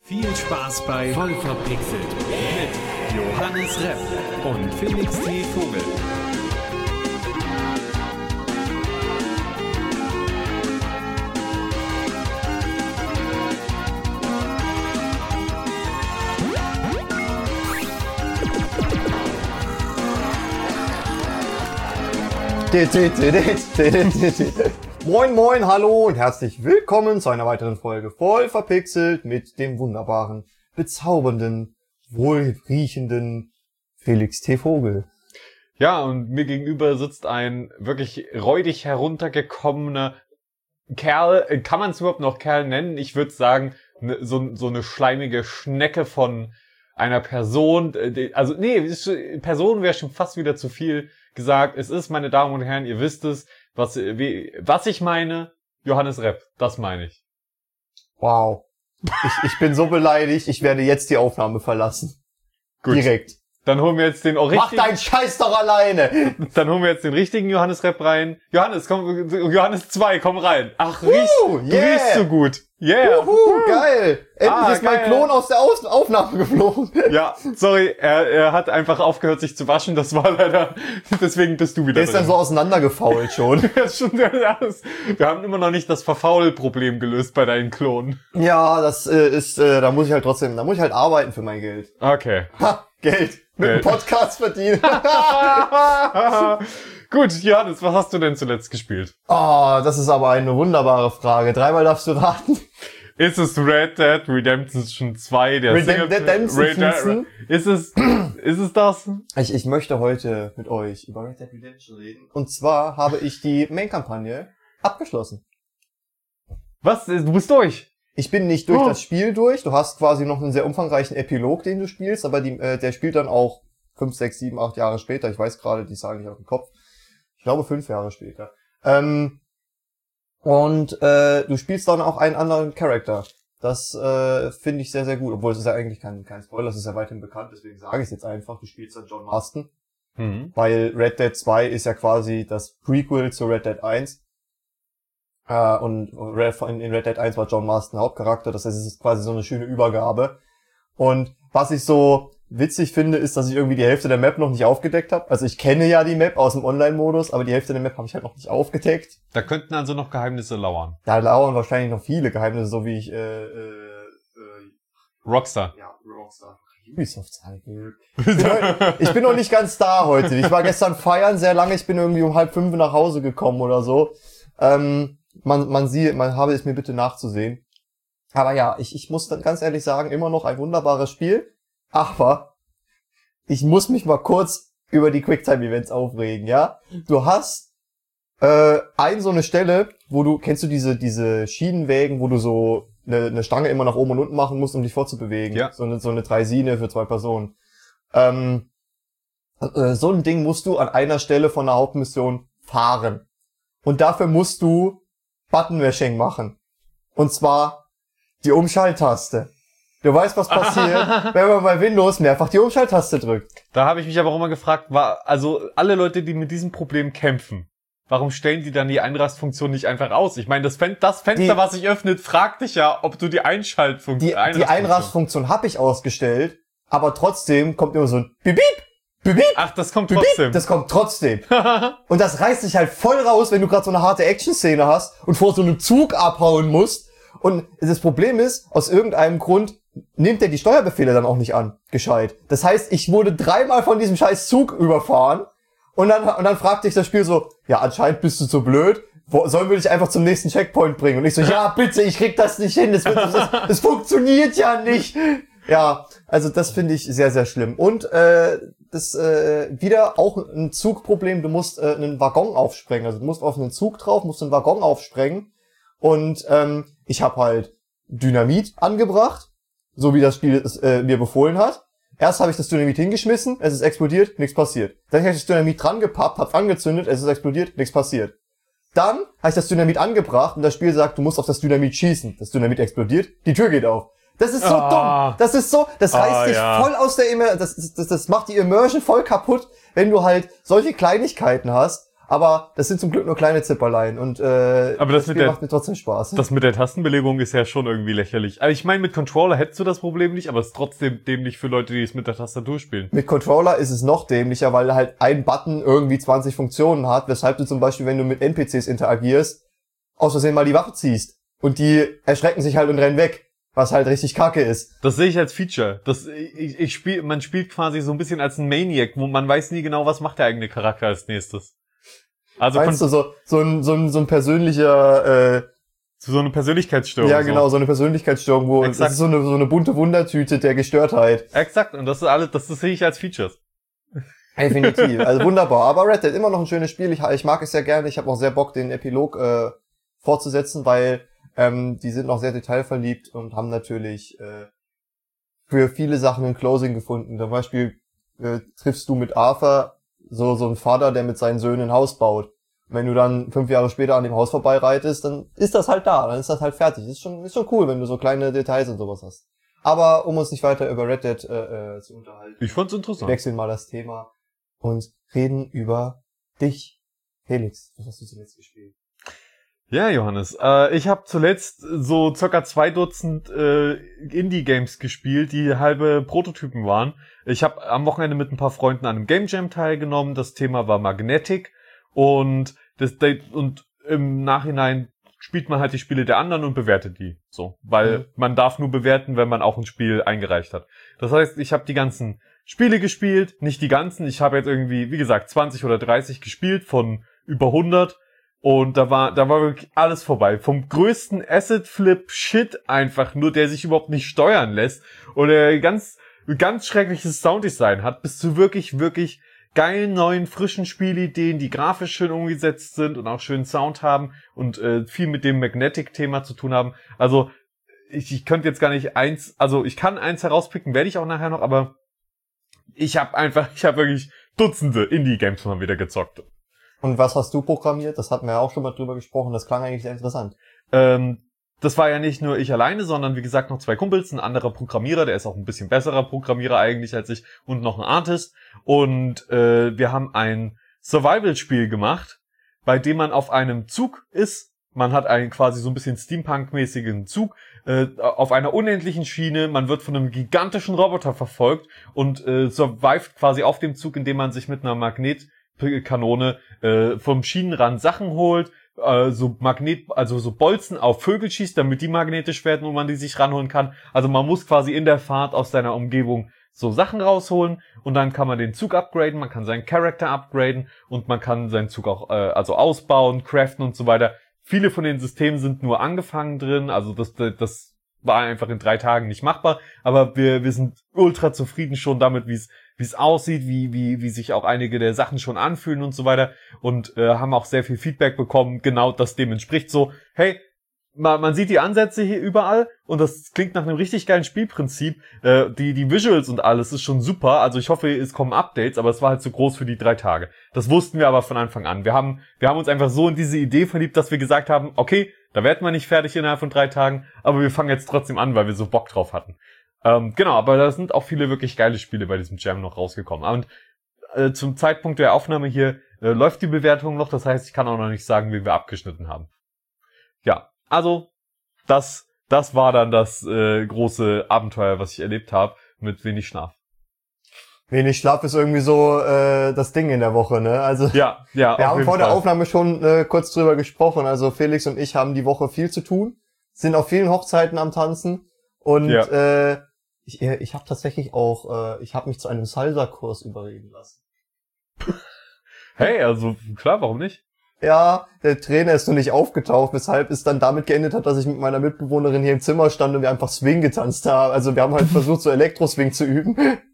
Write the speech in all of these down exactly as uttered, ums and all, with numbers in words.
Viel Spaß bei Voll verpixelt mit Johannes Repp und Felix T. Vogel. Moin moin, hallo und herzlich willkommen zu einer weiteren Folge Voll verpixelt mit dem wunderbaren, bezaubernden, wohlriechenden Felix T. Vogel. Ja, und mir gegenüber sitzt ein wirklich räudig heruntergekommener Kerl. Kann man es überhaupt noch Kerl nennen? Ich würde sagen, ne, so, so eine schleimige Schnecke von einer Person. Also nee, Person wäre schon fast wieder zu viel gesagt. Es ist, meine Damen und Herren, ihr wisst es, was, wie, was ich meine, Johannes Repp, das meine ich. Wow. Ich, ich bin so beleidigt, ich werde jetzt die Aufnahme verlassen. Gut. Direkt. Dann holen wir jetzt den auch richtigen... Mach deinen Scheiß doch alleine! Dann holen wir jetzt den richtigen Johannes Repp rein. Johannes, komm, Johannes zwei, komm rein. Ach, uh, riechst, yeah. du riechst so gut. Yeah. Uhu, geil. Endlich Ah, ist mein geil. Klon aus der Auf- Aufnahme geflogen. Ja, sorry, er, er hat einfach aufgehört, sich zu waschen. Das war leider... Deswegen bist du wieder Der ist dann drin. so auseinandergefault schon. Ja, schon, ja, das, wir haben immer noch nicht das Verfaul-Problem gelöst bei deinen Klonen. Ja, das äh, ist, äh, da muss ich halt trotzdem, da muss ich halt arbeiten für mein Geld. Okay. Ha, Geld. Mit Geld. dem Podcast verdienen. Gut, Johannes, was hast du denn zuletzt gespielt? Oh, das ist aber eine wunderbare Frage. Dreimal darfst du raten. Ist es Red Dead Redemption zwei, der Redem- Redemption? Red Dead, ist es, ist es das? Ich, ich möchte heute mit euch über Red Dead Redemption reden. Und zwar habe ich die Main-Kampagne abgeschlossen. Was? Du bist durch? Ich bin nicht durch Oh. das Spiel durch. Du hast quasi noch einen sehr umfangreichen Epilog, den du spielst, aber die, äh, der spielt dann auch fünf, sechs, sieben, acht Jahre später. Ich weiß gerade die Zahl nicht auf dem Kopf. Ich glaube fünf Jahre später. Ähm, und äh, du spielst dann auch einen anderen Charakter. Das äh, finde ich sehr, sehr gut. Obwohl es ist ja eigentlich kein, kein Spoiler, das ist ja weiterhin bekannt, deswegen sage ich es jetzt einfach. Du spielst dann John Marston. Mhm. Weil Red Dead zwei ist ja quasi das Prequel zu Red Dead eins. Äh, und Red- in Red Dead eins war John Marston Hauptcharakter, das heißt, es ist quasi so eine schöne Übergabe. Und was ich so witzig finde, ist, dass ich irgendwie die Hälfte der Map noch nicht aufgedeckt habe. Also ich kenne ja die Map aus dem Online-Modus, aber die Hälfte der Map habe ich halt noch nicht aufgedeckt. Da könnten also noch Geheimnisse lauern. Da lauern wahrscheinlich noch viele Geheimnisse, so wie ich, äh, äh, äh Rockstar. ja, Rockstar. Ubisoft halt. Ich bin noch nicht ganz da heute. Ich war gestern feiern sehr lange. Ich bin irgendwie um halb fünf nach Hause gekommen oder so. Ähm, man, man sieht, man habe es mir bitte nachzusehen. Aber ja, ich, ich muss dann ganz ehrlich sagen, immer noch ein wunderbares Spiel. Aber ich muss mich mal kurz über die Quicktime-Events aufregen, ja? Du hast äh, ein so eine Stelle, wo du, kennst du diese diese Schienenwägen, wo du so eine, eine Stange immer nach oben und unten machen musst, um dich fortzubewegen? Ja. So eine, so eine Dreisine für zwei Personen. Ähm, äh, so ein Ding musst du an einer Stelle von der Hauptmission fahren. Und dafür musst du Button-Mashing machen. Und zwar die Umschalttaste. Du weißt, was passiert, wenn man bei Windows mehrfach die Umschalttaste drückt. Da habe ich mich aber auch immer gefragt, war, also alle Leute, die mit diesem Problem kämpfen, warum stellen die dann die Einrastfunktion nicht einfach aus? Ich meine, das, Fen- das Fenster, Die- was sich öffnet, fragt dich ja, ob du die Einschaltfunktion... Die, die Einrastfunktion habe ich ausgestellt, aber trotzdem kommt immer so ein Bip, Bip, Bip, Bip, Ach, das kommt Bip, trotzdem. Bip. Das kommt trotzdem. Und das reißt dich halt voll raus, wenn du gerade so eine harte Action-Szene hast und vor so einem Zug abhauen musst. Und das Problem ist, aus irgendeinem Grund nimmt er die Steuerbefehle dann auch nicht an, gescheit. Das heißt, ich wurde dreimal von diesem scheiß Zug überfahren und dann, und dann fragte ich das Spiel so, ja, anscheinend bist du so blöd, wo, sollen wir dich einfach zum nächsten Checkpoint bringen? Und ich so, ja, bitte, ich krieg das nicht hin, das, wird, das, das funktioniert ja nicht. Ja, also das finde ich sehr, sehr schlimm. Und äh, das äh, wieder auch ein Zugproblem, du musst äh, einen Waggon aufsprengen. Also du musst auf einen Zug drauf, musst einen Waggon aufsprengen. Und ähm, ich habe halt Dynamit angebracht, so wie das Spiel es äh, mir befohlen hat. Erst habe ich das Dynamit hingeschmissen, es ist explodiert, nichts passiert. Dann habe ich das Dynamit dran gepappt, hab's angezündet, es ist explodiert, nichts passiert. Dann habe ich das Dynamit angebracht und das Spiel sagt, du musst auf das Dynamit schießen. Das Dynamit explodiert, die Tür geht auf. Das ist so Ah. dumm. Das ist so, das Ah, reißt dich ja. voll aus der Immer, das, das, das macht die Immersion voll kaputt, wenn du halt solche Kleinigkeiten hast. Aber das sind zum Glück nur kleine Zipperlein und äh, Aber das, das mit Spiel der, macht mir trotzdem Spaß. Das mit der Tastenbelegung ist ja schon irgendwie lächerlich. Also ich meine, mit Controller hättest du das Problem nicht, aber es ist trotzdem dämlich für Leute, die es mit der Tastatur spielen. Mit Controller ist es noch dämlicher, weil halt ein Button irgendwie zwanzig Funktionen hat, weshalb du zum Beispiel, wenn du mit N P Cs interagierst, aus Versehen mal die Waffe ziehst. Und die erschrecken sich halt und rennen weg. Was halt richtig kacke ist. Das sehe ich als Feature. Das, ich, ich spiel, man spielt quasi so ein bisschen als ein Maniac, wo man weiß nie genau, was macht der eigene Charakter als nächstes. Also Meinst du, so, so ein, so ein, so ein persönlicher, äh, so eine Persönlichkeitsstörung. Ja, genau, so, so eine Persönlichkeitsstörung, wo, Exakt. das ist so eine, so eine bunte Wundertüte der Gestörtheit. Exakt, und das ist alles, das, das sehe ich als Features. Definitiv, also wunderbar. Aber Red Dead immer noch ein schönes Spiel, ich, ich mag es sehr gerne, ich habe auch sehr Bock, den Epilog, äh, fortzusetzen, weil, ähm, die sind noch sehr detailverliebt und haben natürlich, äh, für viele Sachen ein Closing gefunden. Zum Beispiel, äh, triffst du mit Arthur so, so einen Vater, der mit seinen Söhnen ein Haus baut. Und wenn du dann fünf Jahre später an dem Haus vorbeireitest, dann ist das halt da, dann ist das halt fertig. Ist schon, ist schon cool, wenn du so kleine Details und sowas hast. Aber um uns nicht weiter über Red Dead äh, äh, zu unterhalten, Ich fand's interessant. wechseln mal das Thema und reden über dich. Felix, was hast du zuletzt gespielt? Ja, Johannes, äh, ich habe zuletzt so circa zwei Dutzend äh, Indie-Games gespielt, die halbe Prototypen waren. Ich habe am Wochenende mit ein paar Freunden an einem Game Jam teilgenommen. Das Thema war Magnetic und das und im Nachhinein spielt man halt die Spiele der anderen und bewertet die. So, weil mhm. man darf nur bewerten, wenn man auch ein Spiel eingereicht hat. Das heißt, ich habe die ganzen Spiele gespielt, nicht die ganzen. Ich habe jetzt irgendwie, wie gesagt, zwanzig oder dreißig gespielt von über hundert. Und da war, da war wirklich alles vorbei. Vom größten Asset-Flip-Shit einfach nur, der sich überhaupt nicht steuern lässt. Oder ganz, ganz schreckliches Sounddesign hat, bis zu wirklich, wirklich geilen, neuen, frischen Spielideen, die grafisch schön umgesetzt sind und auch schönen Sound haben und äh, viel mit dem Magnetic-Thema zu tun haben. Also, ich, ich könnte jetzt gar nicht eins, also ich kann eins herauspicken, werde ich auch nachher noch, aber ich habe einfach, ich habe wirklich Dutzende Indie-Games mal wieder gezockt. Und was hast du programmiert? Das hatten wir ja auch schon mal drüber gesprochen. Das klang eigentlich sehr interessant. Ähm, das war ja nicht nur ich alleine, sondern wie gesagt noch zwei Kumpels, ein anderer Programmierer, der ist auch ein bisschen besserer Programmierer eigentlich als ich und noch ein Artist. Und äh, wir haben ein Survival-Spiel gemacht, bei dem man auf einem Zug ist. Man hat einen quasi so ein bisschen Steampunk-mäßigen Zug äh, auf einer unendlichen Schiene. Man wird von einem gigantischen Roboter verfolgt und äh, survived quasi auf dem Zug, indem man sich mit einer Magnet Kanone äh, vom Schienenrand Sachen holt, äh, so Magnet, also so Bolzen auf Vögel schießt, damit die magnetisch werden und man die sich ranholen kann. Also man muss quasi in der Fahrt aus seiner Umgebung so Sachen rausholen und dann kann man den Zug upgraden, man kann seinen Charakter upgraden und man kann seinen Zug auch äh, also ausbauen, craften und so weiter. Viele von den Systemen sind nur angefangen drin, also das das war einfach in drei Tagen nicht machbar, aber wir wir sind ultra zufrieden schon damit, wie es wie es aussieht, wie wie wie sich auch einige der Sachen schon anfühlen und so weiter und äh, haben auch sehr viel Feedback bekommen, genau das dem entspricht so, hey, man, man sieht die Ansätze hier überall und das klingt nach einem richtig geilen Spielprinzip, äh, die die Visuals und alles ist schon super, also ich hoffe, es kommen Updates, aber es war halt zu groß für die drei Tage. Das wussten wir aber von Anfang an. Wir haben wir haben uns einfach so in diese Idee verliebt, dass wir gesagt haben, okay, da werden wir nicht fertig innerhalb von drei Tagen, aber wir fangen jetzt trotzdem an, weil wir so Bock drauf hatten. Ähm, genau, aber da sind auch viele wirklich geile Spiele bei diesem Jam noch rausgekommen. Und äh, zum Zeitpunkt der Aufnahme hier äh, läuft die Bewertung noch, das heißt, ich kann auch noch nicht sagen, wie wir abgeschnitten haben. Ja, also das das war dann das äh, große Abenteuer, was ich erlebt habe, mit wenig Schlaf. Wenig Schlaf ist irgendwie so äh, das Ding in der Woche, ne? Also ja, ja. Wir haben vor Fall. der Aufnahme schon äh, kurz drüber gesprochen. Also Felix und ich haben die Woche viel zu tun, sind auf vielen Hochzeiten am Tanzen und ja. äh, ich, ich habe tatsächlich auch, äh, ich habe mich zu einem Salsa-Kurs überreden lassen. Hey, also klar, warum nicht? Ja, der Trainer ist noch nicht aufgetaucht, weshalb es dann damit geendet hat, dass ich mit meiner Mitbewohnerin hier im Zimmer stand und wir einfach Swing getanzt haben. Also wir haben halt versucht, so Elektro-Swing zu üben.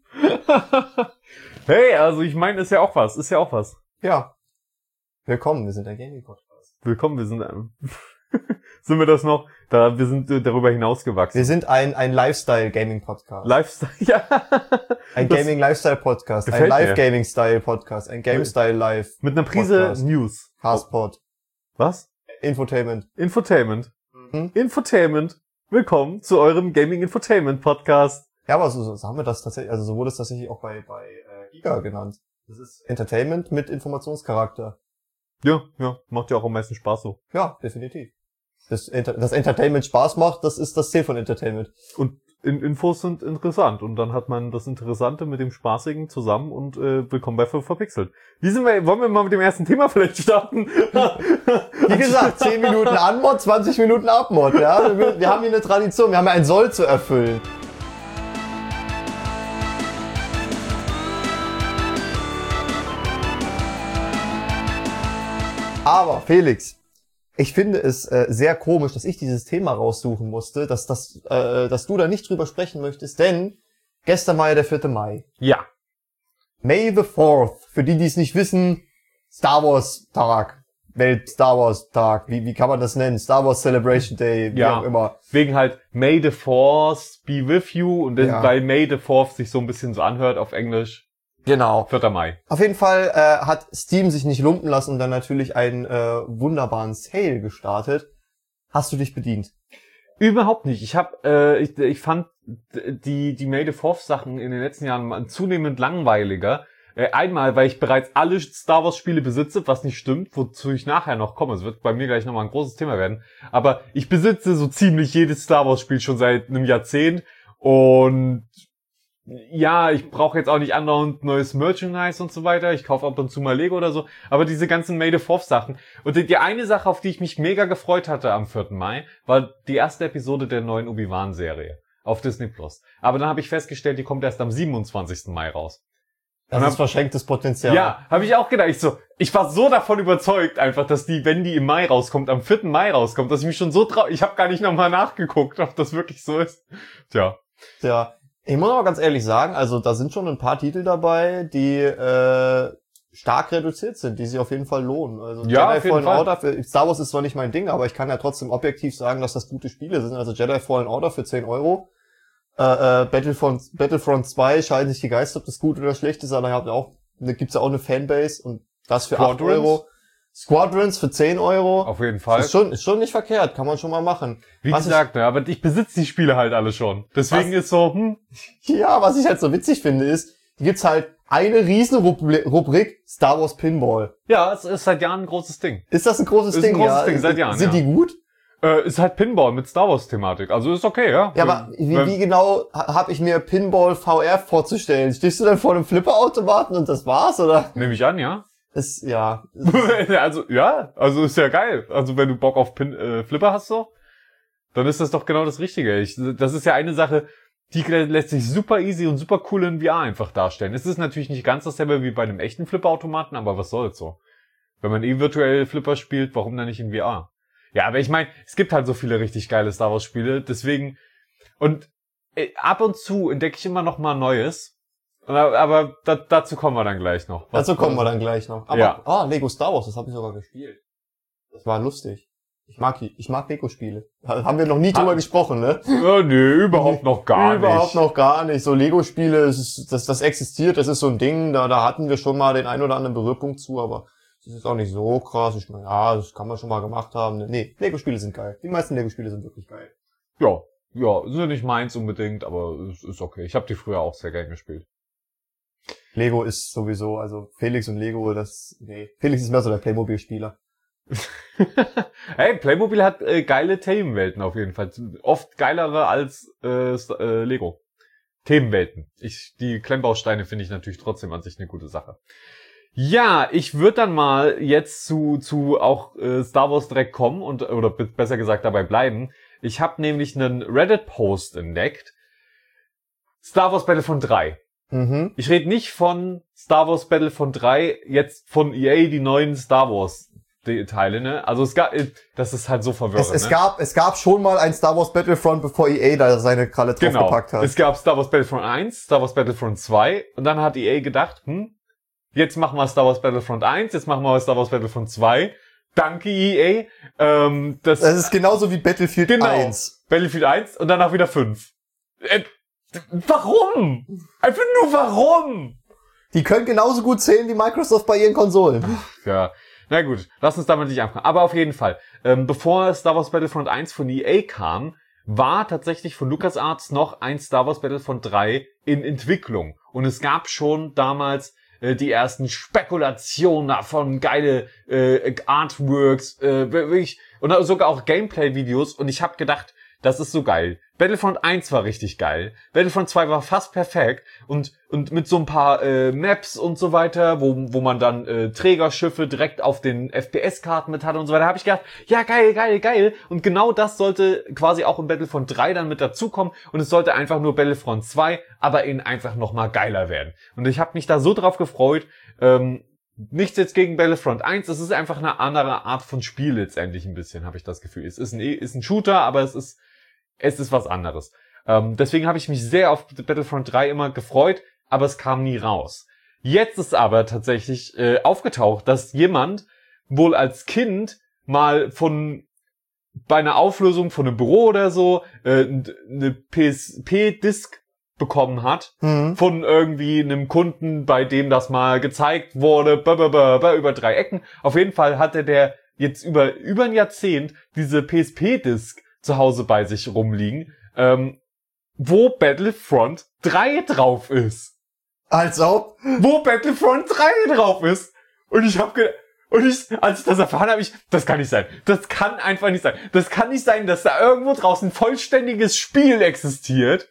Hey, also ich meine, ist ja auch was, ist ja auch was. Ja. Willkommen, wir sind ein Gaming-Podcast. Willkommen, wir sind ein... sind wir das noch? Da, wir sind darüber hinausgewachsen. Wir sind ein, ein Lifestyle-Gaming-Podcast. Lifestyle, ja. Ein Gaming-Lifestyle-Podcast. Ein Live-Gaming-Style-Podcast. Ein Game-Style-Live. Mit einer Prise Podcast. News. Passport. Was? Infotainment. Infotainment. Mhm. Infotainment. Willkommen zu eurem Gaming-Infotainment-Podcast. Ja, aber so, so haben wir das tatsächlich, also so wurde es tatsächlich auch bei, bei äh, Giga genannt. Das ist Entertainment mit Informationscharakter. Ja, ja, macht ja auch am meisten Spaß so. Ja, definitiv. Das, Enter- das Entertainment Spaß macht, das ist das Ziel von Entertainment. Und in- Infos sind interessant und dann hat man das Interessante mit dem Spaßigen zusammen und äh, willkommen bei Verpixelt. Wie sind wir, wollen wir mal mit dem ersten Thema vielleicht starten? Wie gesagt, zehn Minuten Anmod, zwanzig Minuten Abmod, ja. Wir, wir haben hier eine Tradition, wir haben ja ein Soll zu erfüllen. Aber, Felix, ich finde es äh, sehr komisch, dass ich dieses Thema raussuchen musste, dass, dass, äh, dass du da nicht drüber sprechen möchtest, denn gestern war ja der vierte Mai. Ja. May the fourth. Für die, die es nicht wissen, Star Wars Tag. Welt Star Wars Tag. Wie, wie kann man das nennen? Star Wars Celebration Day, wie Ja. auch immer. Wegen halt May the Force be with you und dann, Ja. weil May the Fourth sich so ein bisschen so anhört auf Englisch. Genau. vierter Mai. Auf jeden Fall äh, hat Steam sich nicht lumpen lassen und dann natürlich einen äh, wunderbaren Sale gestartet. Hast du dich bedient? Überhaupt nicht. Ich hab, äh, ich, ich fand die die May the Fourth Sachen in den letzten Jahren zunehmend langweiliger. Äh, einmal, weil ich bereits alle Star Wars Spiele besitze, was nicht stimmt, wozu ich nachher noch komme. Es wird bei mir gleich nochmal ein großes Thema werden. Aber ich besitze so ziemlich jedes Star Wars Spiel schon seit einem Jahrzehnt und ja, ich brauche jetzt auch nicht andauernd neues Merchandise und so weiter. Ich kaufe ab und zu mal Lego oder so. Aber diese ganzen May the Fourth Sachen. Und die, die eine Sache, auf die ich mich mega gefreut hatte am vierten Mai, war die erste Episode der neuen Obi-Wan-Serie auf Disney Plus. Aber dann habe ich festgestellt, die kommt erst am siebenundzwanzigsten Mai raus. Das Und ist hab- verschenktes Potenzial. Ja, habe ich auch gedacht. Ich so, ich war so davon überzeugt einfach, dass die, wenn die im Mai rauskommt, am vierten Mai rauskommt, dass ich mich schon so trau... Ich habe gar nicht nochmal nachgeguckt, ob das wirklich so ist. Tja. Ja. Ich muss aber ganz ehrlich sagen, also da sind schon ein paar Titel dabei, die äh, stark reduziert sind, die sich auf jeden Fall lohnen. Also Ja, Jedi auf jeden Fallen Fall. Order, für, Star Wars ist zwar nicht mein Ding, aber ich kann ja trotzdem objektiv sagen, dass das gute Spiele sind. Also Jedi Fallen Order für zehn Euro. Äh, äh, Battlefront, Battlefront zwei scheiden sich die Geister, ob das gut oder schlecht ist, aber da habt ihr auch, da gibt's ja auch eine Fanbase und das für acht Squadrons? Euro. Squadrons für zehn Euro. Auf jeden Fall. Ist schon, ist schon nicht verkehrt, kann man schon mal machen. Wie Was gesagt, ne, aber ich besitze die Spiele halt alle schon. Deswegen ist so, hm, Ich, ja, was ich halt so witzig finde, ist, hier gibt's halt eine riesen Rubri- Rubrik Star Wars Pinball. ja, es ist seit Jahren ein großes Ding. Ist das ein großes Ist Ding? ein großes ja? Ding, seit Jahren, Sind ja. die gut? Äh, ist halt Pinball mit Star Wars Thematik. Also ist okay, ja. Ja, aber wie, Wenn- wie genau ha- hab ich mir Pinball V R vorzustellen? Stehst du dann vor einem Flipperautomaten und das war's, oder? Nehme ich an, ja. Ist, ja. also, ja, also ist ja geil. Also wenn du Bock auf Pin äh, Flipper hast so, dann ist das doch genau das Richtige. Ich, das ist ja eine Sache, die lässt sich super easy und super cool in V R einfach darstellen. Es ist natürlich nicht ganz dasselbe wie bei einem echten Flipperautomaten, aber was soll's so? Wenn man eh virtuell Flipper spielt, warum dann nicht in V R? Ja, aber ich meine, es gibt halt so viele richtig geile Star Wars Spiele, deswegen, und äh, ab und zu entdecke ich immer noch mal Neues. Aber, aber da, dazu kommen wir dann gleich noch. Was- Dazu kommen wir dann gleich noch. Aber, Ja. ah, Lego Star Wars, das habe ich sogar gespielt. Das war lustig. Ich mag die, ich mag Lego-Spiele. Haben wir noch nie drüber Ah. gesprochen, ne? Äh, nee, überhaupt noch gar Überhaupt nicht. noch gar nicht. So Lego-Spiele, es ist- das, das existiert, das ist so ein Ding, da, da hatten wir schon mal den ein oder anderen Berührpunkt zu, aber das ist auch nicht so krass. Ich meine, ja, das kann man schon mal gemacht haben. Nee, Lego-Spiele sind geil. Die meisten Lego-Spiele sind wirklich geil. Ja, ja, sind nicht meins unbedingt, aber es ist okay. Ich habe die früher auch sehr gern gespielt. Lego ist sowieso, also Felix und Lego, das, nee. Felix ist mehr so der Playmobil-Spieler. Hey, Playmobil hat äh, geile Themenwelten auf jeden Fall. Oft geilere als äh, St- äh, Lego. Themenwelten. Ich, die Klemmbausteine finde ich natürlich trotzdem an sich eine gute Sache. Ja, ich würde dann mal jetzt zu zu auch äh, Star Wars direkt kommen und oder b- besser gesagt dabei bleiben. Ich habe nämlich einen Reddit-Post entdeckt. Star Wars Battlefront drei. Mhm. Ich rede nicht von Star Wars Battlefront drei, jetzt von E A die neuen Star Wars Teile, ne? Also es gab, das ist halt so verwirrend, Es, es ne? gab, es gab schon mal ein Star Wars Battlefront, bevor E A da seine Kralle drauf Genau. gepackt hat. Es gab Star Wars Battlefront eins, Star Wars Battlefront zwei und dann hat E A gedacht, hm, jetzt machen wir Star Wars Battlefront eins, jetzt machen wir Star Wars Battlefront zwei. Danke E A. Ähm, das, Das ist genauso wie Battlefield genau. eins. Battlefield eins und danach wieder fünf. Äh, warum? Einfach nur warum? Die können genauso gut zählen wie Microsoft bei ihren Konsolen. Ja, na gut, lass uns damit nicht anfangen. Aber auf jeden Fall, ähm, bevor Star Wars Battlefront eins von E A kam, war tatsächlich von LucasArts noch ein Star Wars Battlefront drei in Entwicklung. Und es gab schon damals äh, die ersten Spekulationen davon, geile äh, Artworks, äh, wirklich, und sogar auch Gameplay-Videos, und ich habe gedacht, das ist so geil. Battlefront eins war richtig geil. Battlefront zwei war fast perfekt und und mit so ein paar äh, Maps und so weiter, wo wo man dann äh, Trägerschiffe direkt auf den F P S-Karten mit hatte und so weiter, habe ich gedacht, ja geil, geil, geil. Und genau das sollte quasi auch in Battlefront drei dann mit dazukommen und es sollte einfach nur Battlefront zwei, aber eben einfach nochmal geiler werden. Und ich habe mich da so drauf gefreut. Ähm, Nichts jetzt gegen Battlefront eins, es ist einfach eine andere Art von Spiel letztendlich ein bisschen, habe ich das Gefühl. Es ist ein, ist ein Shooter, aber es ist es ist was anderes. Ähm, deswegen habe ich mich sehr auf Battlefront drei immer gefreut, aber es kam nie raus. Jetzt ist aber tatsächlich äh, aufgetaucht, dass jemand wohl als Kind mal von bei einer Auflösung von einem Büro oder so äh, eine P S P-Disc bekommen hat, mhm. von irgendwie einem Kunden, bei dem das mal gezeigt wurde, b -b -b -b über drei Ecken. Auf jeden Fall hatte der jetzt über über ein Jahrzehnt diese P S P-Disc zu Hause bei sich rumliegen, ähm, wo Battlefront drei drauf ist. Als ob? Wo Battlefront drei drauf ist. Und ich hab ge und ich, als ich das erfahren habe, ich, das kann nicht sein. Das kann einfach nicht sein. Das kann nicht sein, dass da irgendwo draußen ein vollständiges Spiel existiert.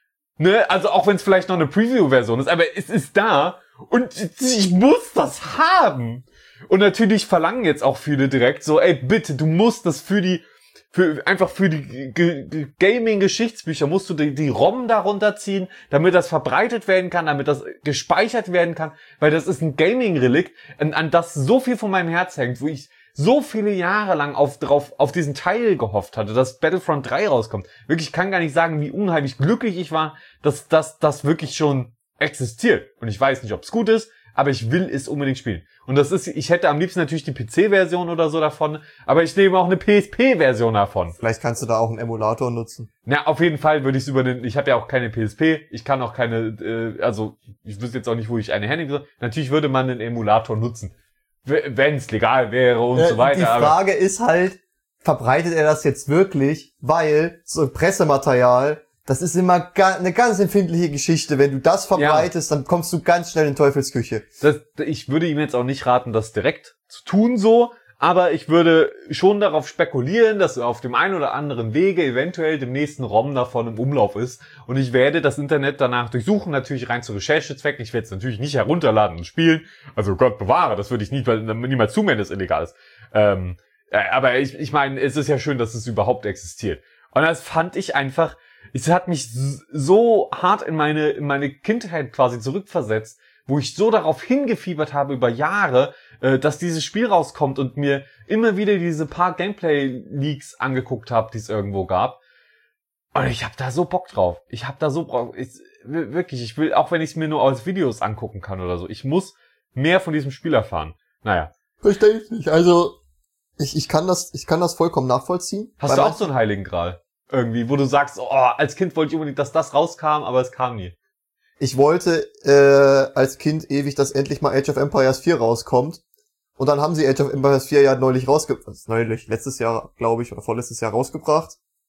Ne, also auch wenn es vielleicht noch eine Preview-Version ist, aber es ist da und ich muss das haben. Und natürlich verlangen jetzt auch viele direkt so, ey, bitte, du musst das für die, für einfach für die Gaming-Geschichtsbücher musst du die, die ROM darunter ziehen, damit das verbreitet werden kann, damit das gespeichert werden kann, weil das ist ein Gaming-Relikt, an, an das so viel von meinem Herz hängt, wo ich so viele Jahre lang auf, drauf, auf diesen Teil gehofft hatte, dass Battlefront drei rauskommt. Wirklich, ich kann gar nicht sagen, wie unheimlich glücklich ich war, dass das, das wirklich schon existiert. Und ich weiß nicht, ob es gut ist, aber ich will es unbedingt spielen. Und das ist, ich hätte am liebsten natürlich die P C-Version oder so davon, aber ich nehme auch eine P S P-Version davon. Vielleicht kannst du da auch einen Emulator nutzen. Na, auf jeden Fall würde ich es über den, ich habe ja auch keine P S P, ich kann auch keine, äh, also, ich wüsste jetzt auch nicht, wo ich eine hernehmen soll. Natürlich würde man einen Emulator nutzen. Wenn es legal wäre und äh, so weiter. Die Frage aber ist halt, verbreitet er das jetzt wirklich? Weil so Pressematerial, das ist immer ga- eine ganz empfindliche Geschichte. Wenn du das verbreitest, ja, dann kommst du ganz schnell in Teufelsküche. Das, ich würde ihm jetzt auch nicht raten, das direkt zu tun so, aber ich würde schon darauf spekulieren, dass auf dem einen oder anderen Wege eventuell dem nächsten ROM davon im Umlauf ist. Und ich werde das Internet danach durchsuchen, natürlich rein zu Recherchezwecken. Ich werde es natürlich nicht herunterladen und spielen. Also Gott bewahre, das würde ich nie, niemals tun, wenn das illegal ist. Ähm, aber ich, ich meine, es ist ja schön, dass es überhaupt existiert. Und das fand ich einfach, es hat mich so hart in meine, in meine Kindheit quasi zurückversetzt, wo ich so darauf hingefiebert habe über Jahre, äh, dass dieses Spiel rauskommt und mir immer wieder diese paar Gameplay-Leaks angeguckt habe, die es irgendwo gab. Und ich habe da so Bock drauf. Ich habe da so Bock. Ich, wirklich, ich will, auch wenn ich es mir nur aus Videos angucken kann oder so, ich muss mehr von diesem Spiel erfahren. Naja. Verstehe ich nicht. Also, ich, ich kann das, ich kann das vollkommen nachvollziehen. Hast du auch so einen Heiligen Gral? Irgendwie, wo du sagst, oh, als Kind wollte ich unbedingt, dass das rauskam, aber es kam nie. Ich wollte äh, als Kind ewig, dass endlich mal Age of Empires vier rauskommt. Und dann haben sie Age of Empires vier ja neulich rausgebracht. Neulich, letztes Jahr, glaube ich, oder vorletztes Jahr rausgebracht.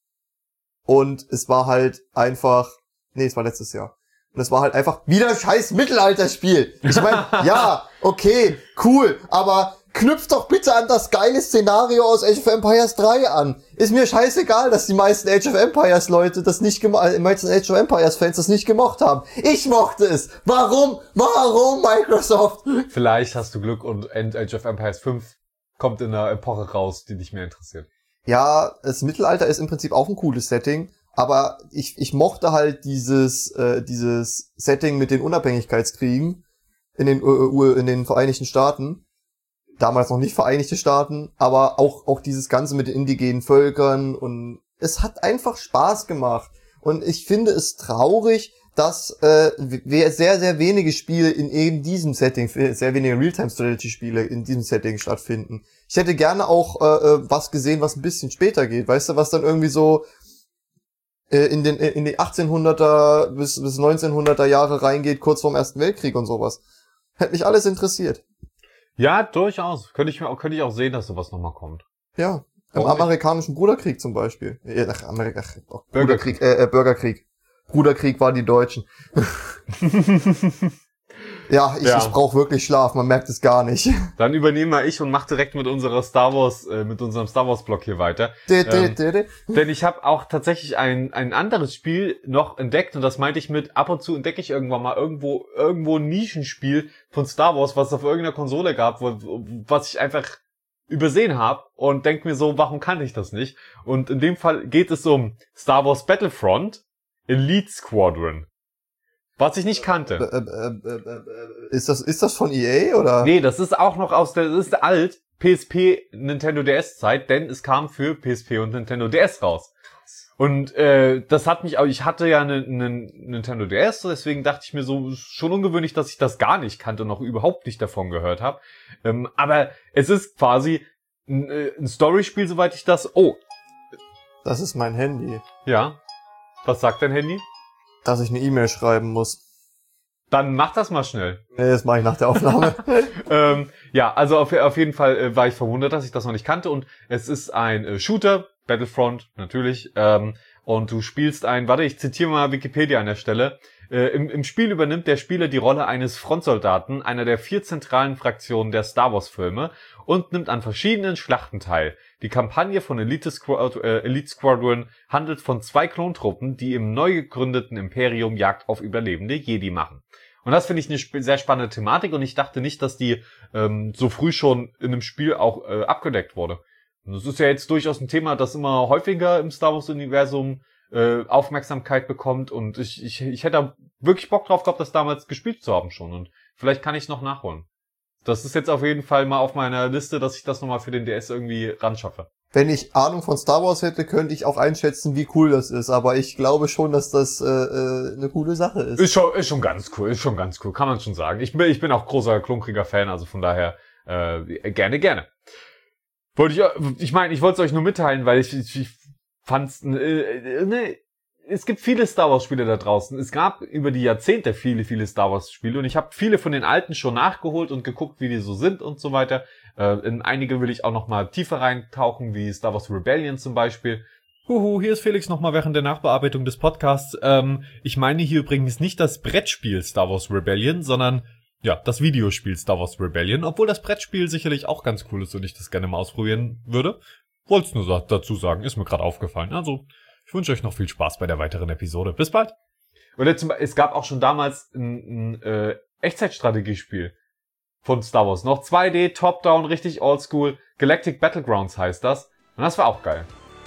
Und es war halt einfach... Nee, es war letztes Jahr. Und es war halt einfach wieder ein scheiß Mittelalterspiel. Ich meine, ja, okay, cool, aber knüpft doch bitte an das geile Szenario aus Age of Empires drei an. Ist mir scheißegal, dass die meisten Age of Empires Leute das nicht gemacht, die meisten Age of Empires Fans das nicht gemocht haben. Ich mochte es. Warum? Warum, Microsoft? Vielleicht hast du Glück und Age of Empires fünf kommt in einer Epoche raus, die dich mehr interessiert. Ja, das Mittelalter ist im Prinzip auch ein cooles Setting, aber ich, ich mochte halt dieses, äh, dieses Setting mit den Unabhängigkeitskriegen in den, äh, in den Vereinigten Staaten. Damals noch nicht Vereinigte Staaten, aber auch auch dieses Ganze mit den indigenen Völkern, und es hat einfach Spaß gemacht. Und ich finde es traurig, dass äh, sehr, sehr wenige Spiele in eben diesem Setting, sehr wenige Realtime-Strategy-Spiele in diesem Setting stattfinden. Ich hätte gerne auch äh, was gesehen, was ein bisschen später geht, weißt du, was dann irgendwie so äh, in den in die achtzehnhunderter bis bis neunzehnhunderter Jahre reingeht, kurz vorm Ersten Weltkrieg und sowas. Hätte mich alles interessiert. Ja, durchaus. Könnte ich mir auch, könnte ich auch sehen, dass sowas nochmal kommt. Ja, im Warum amerikanischen nicht? Bruderkrieg zum Beispiel. Äh, ach, Amerika, ach, oh, Bürgerkrieg, äh, äh, Bürgerkrieg. Bruderkrieg waren die Deutschen. Ja, ich, Ja. ich brauche wirklich Schlaf, man merkt es gar nicht. Dann übernehme mal ich und mach direkt mit unserer Star Wars, äh, mit unserem Star Wars Blog hier weiter. Dä, dä, Ähm, dä, dä. Denn ich habe auch tatsächlich ein ein anderes Spiel noch entdeckt und das meinte ich mit, ab und zu entdecke ich irgendwann mal irgendwo irgendwo ein Nischenspiel von Star Wars, was es auf irgendeiner Konsole gab, wo, was ich einfach übersehen habe und denk mir so, warum kann ich das nicht? Und in dem Fall geht es um Star Wars Battlefront Elite Squadron, was ich nicht kannte. Äh, äh, äh, äh, ist das ist das von E A oder? Nee, das ist auch noch aus der, das ist alt, P S P, Nintendo D S Zeit, denn es kam für P S P und Nintendo D S raus. Und äh, das hat mich auch, ich hatte ja einen ne Nintendo D S, deswegen dachte ich mir so, schon ungewöhnlich, dass ich das gar nicht kannte und noch überhaupt nicht davon gehört habe. Ähm, aber es ist quasi ein, äh, ein Storyspiel, soweit ich das... Oh, Das ist mein Handy. ja. Was sagt dein Handy? Dass ich eine E-Mail schreiben muss. Dann mach das mal schnell. Nee, das mache ich nach der Aufnahme. ähm, ja, also auf, auf jeden Fall äh, war ich verwundert, dass ich das noch nicht kannte. Und es ist ein äh, Shooter, Battlefront natürlich. Ähm, und du spielst ein, warte, ich zitiere mal Wikipedia an der Stelle. Äh, im, Im Spiel übernimmt der Spieler die Rolle eines Frontsoldaten, einer der vier zentralen Fraktionen der Star Wars Filme und nimmt an verschiedenen Schlachten teil. Die Kampagne von Elite, Squad, äh, Elite Squadron handelt von zwei Klontruppen, die im neu gegründeten Imperium Jagd auf überlebende Jedi machen. Und das finde ich eine sp- sehr spannende Thematik und ich dachte nicht, dass die ähm, so früh schon in einem Spiel auch äh, abgedeckt wurde. Und das ist ja jetzt durchaus ein Thema, das immer häufiger im Star Wars Universum äh, Aufmerksamkeit bekommt und ich, ich, ich hätte da wirklich Bock drauf gehabt, das damals gespielt zu haben schon und vielleicht kann ich noch nachholen. Das ist jetzt auf jeden Fall mal auf meiner Liste, dass ich das nochmal für den D S irgendwie ranschaffe. Wenn ich Ahnung von Star Wars hätte, könnte ich auch einschätzen, wie cool das ist. Aber ich glaube schon, dass das äh, äh, eine coole Sache ist. Ist schon, ist schon ganz cool, ist schon ganz cool, kann man schon sagen. Ich bin, ich bin auch großer Klonkrieger-Fan, also von daher äh, gerne, gerne. Wollte ich, ich meine, ich wollte es euch nur mitteilen, weil ich, ich, ich fand's, äh, äh, ne, es gibt viele Star Wars Spiele da draußen. Es gab über die Jahrzehnte viele, viele Star Wars Spiele und ich habe viele von den alten schon nachgeholt und geguckt, wie die so sind und so weiter. Äh, in einige will ich auch noch mal tiefer reintauchen, wie Star Wars Rebellion zum Beispiel. Huhu, hier ist Felix nochmal während der Nachbearbeitung des Podcasts. Ähm, ich meine hier übrigens nicht das Brettspiel Star Wars Rebellion, sondern ja, das Videospiel Star Wars Rebellion, obwohl das Brettspiel sicherlich auch ganz cool ist und ich das gerne mal ausprobieren würde. Wollt's nur sa- dazu sagen, ist mir gerade aufgefallen. Also, ich wünsche euch noch viel Spaß bei der weiteren Episode. Bis bald. Oder zum, es gab auch schon damals ein, ein äh, Echtzeitstrategiespiel von Star Wars. Noch zwei D, Top-Down, richtig oldschool. Galactic Battlegrounds heißt das. Und das war auch geil.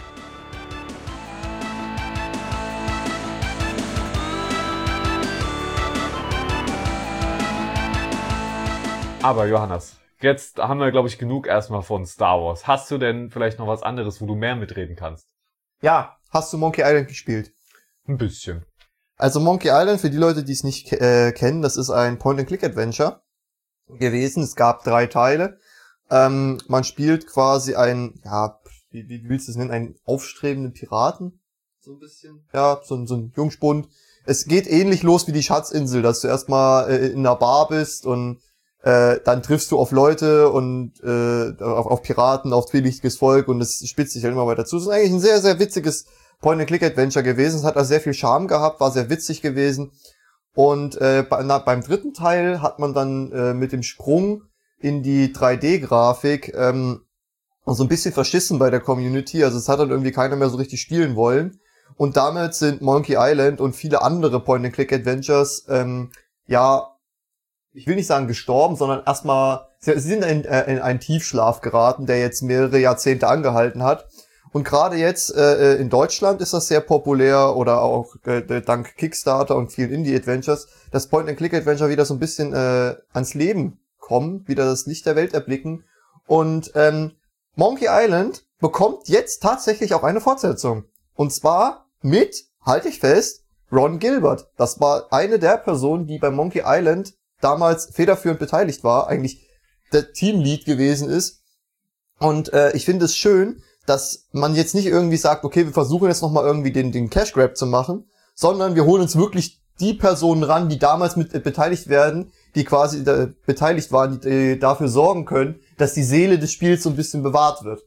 Aber Johannes, jetzt haben wir, glaube ich, genug erstmal von Star Wars. Hast du denn vielleicht noch was anderes, wo du mehr mitreden kannst? Ja, hast du Monkey Island gespielt? Ein bisschen. Also Monkey Island, für die Leute, die es nicht ke- äh, kennen, das ist ein Point-and-Click-Adventure gewesen. Es gab drei Teile. Ähm, man spielt quasi einen, ja, wie, wie willst du es nennen, einen aufstrebenden Piraten? So ein bisschen. Ja, so, ein- so ein Jungspund. Es geht ähnlich los wie die Schatzinsel, dass du erstmal äh, in einer Bar bist und äh, dann triffst du auf Leute und äh, auf, auf Piraten, auf zwielichtiges Volk und es spitzt sich halt immer weiter zu. Es ist eigentlich ein sehr, sehr witziges Point-and-Click-Adventure gewesen. Es hat also sehr viel Charme gehabt, war sehr witzig gewesen. Und äh, bei, na, beim dritten Teil hat man dann äh, mit dem Sprung in die drei D-Grafik ähm, so ein bisschen verschissen bei der Community. Also es hat dann irgendwie keiner mehr so richtig spielen wollen. Und damit sind Monkey Island und viele andere Point-and-Click-Adventures ähm, ja, ich will nicht sagen gestorben, sondern erstmal, sie sind in, äh, in einen Tiefschlaf geraten, der jetzt mehrere Jahrzehnte angehalten hat. Und gerade jetzt äh, in Deutschland ist das sehr populär oder auch äh, dank Kickstarter und vielen Indie-Adventures, dass Point-and-Click-Adventure wieder so ein bisschen äh, ans Leben kommen, wieder das Licht der Welt erblicken. Und ähm, Monkey Island bekommt jetzt tatsächlich auch eine Fortsetzung. Und zwar mit, halte ich fest, Ron Gilbert. Das war eine der Personen, die bei Monkey Island damals federführend beteiligt war, eigentlich der Teamlead gewesen ist. Und äh, ich finde es schön, dass man jetzt nicht irgendwie sagt, okay, wir versuchen jetzt nochmal irgendwie den, den Cash Grab zu machen, sondern wir holen uns wirklich die Personen ran, die damals mit äh, beteiligt werden, die quasi äh, beteiligt waren, die äh, dafür sorgen können, dass die Seele des Spiels so ein bisschen bewahrt wird.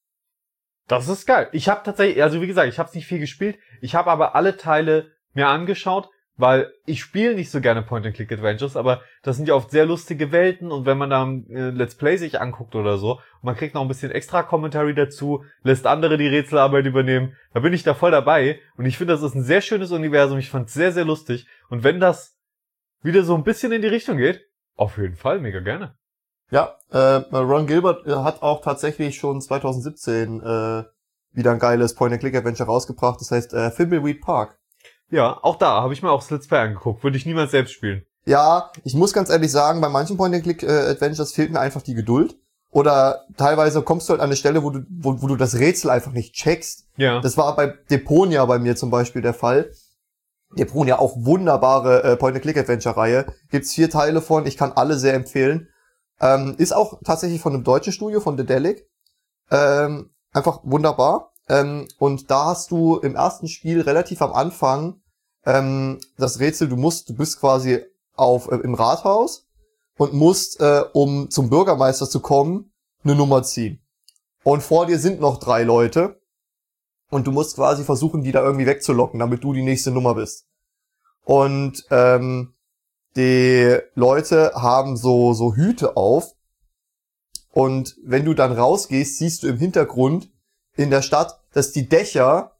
Das ist geil. Ich habe tatsächlich, also wie gesagt, ich habe nicht viel gespielt. Ich habe aber alle Teile mir angeschaut. weil ich spiele nicht so gerne Point-and-Click-Adventures, aber das sind ja oft sehr lustige Welten und wenn man dann äh, Let's Play sich anguckt oder so, und man kriegt noch ein bisschen extra Commentary dazu, lässt andere die Rätselarbeit übernehmen, da bin ich da voll dabei und ich finde, das ist ein sehr schönes Universum, ich fand es sehr, sehr lustig und wenn das wieder so ein bisschen in die Richtung geht, auf jeden Fall, mega gerne. Ja, äh, Ron Gilbert hat auch tatsächlich schon zwanzig siebzehn äh, wieder ein geiles Point-and-Click-Adventure rausgebracht, das heißt äh, Thimbleweed Park. Ja, auch da habe ich mir auch das Let's Play angeguckt. Würde ich niemals selbst spielen. Ja, ich muss ganz ehrlich sagen, bei manchen Point-and-Click-Adventures fehlt mir einfach die Geduld. Oder teilweise kommst du halt an eine Stelle, wo du, wo, wo du das Rätsel einfach nicht checkst. Ja. Das war bei Deponia bei mir zum Beispiel der Fall. Deponia, auch wunderbare äh, Point-and-Click-Adventure-Reihe. Gibt's vier Teile von, ich kann alle sehr empfehlen. Ähm, ist auch tatsächlich von einem deutschen Studio, von Dedelic. Ähm, einfach wunderbar. Ähm, und da hast du im ersten Spiel relativ am Anfang ähm, das Rätsel, du musst, du bist quasi auf äh, im Rathaus und musst, äh, um zum Bürgermeister zu kommen, eine Nummer ziehen. Und vor dir sind noch drei Leute und du musst quasi versuchen, die da irgendwie wegzulocken, damit du die nächste Nummer bist. Und ähm, die Leute haben so so Hüte auf und wenn du dann rausgehst, siehst du im Hintergrund in der Stadt, dass die Dächer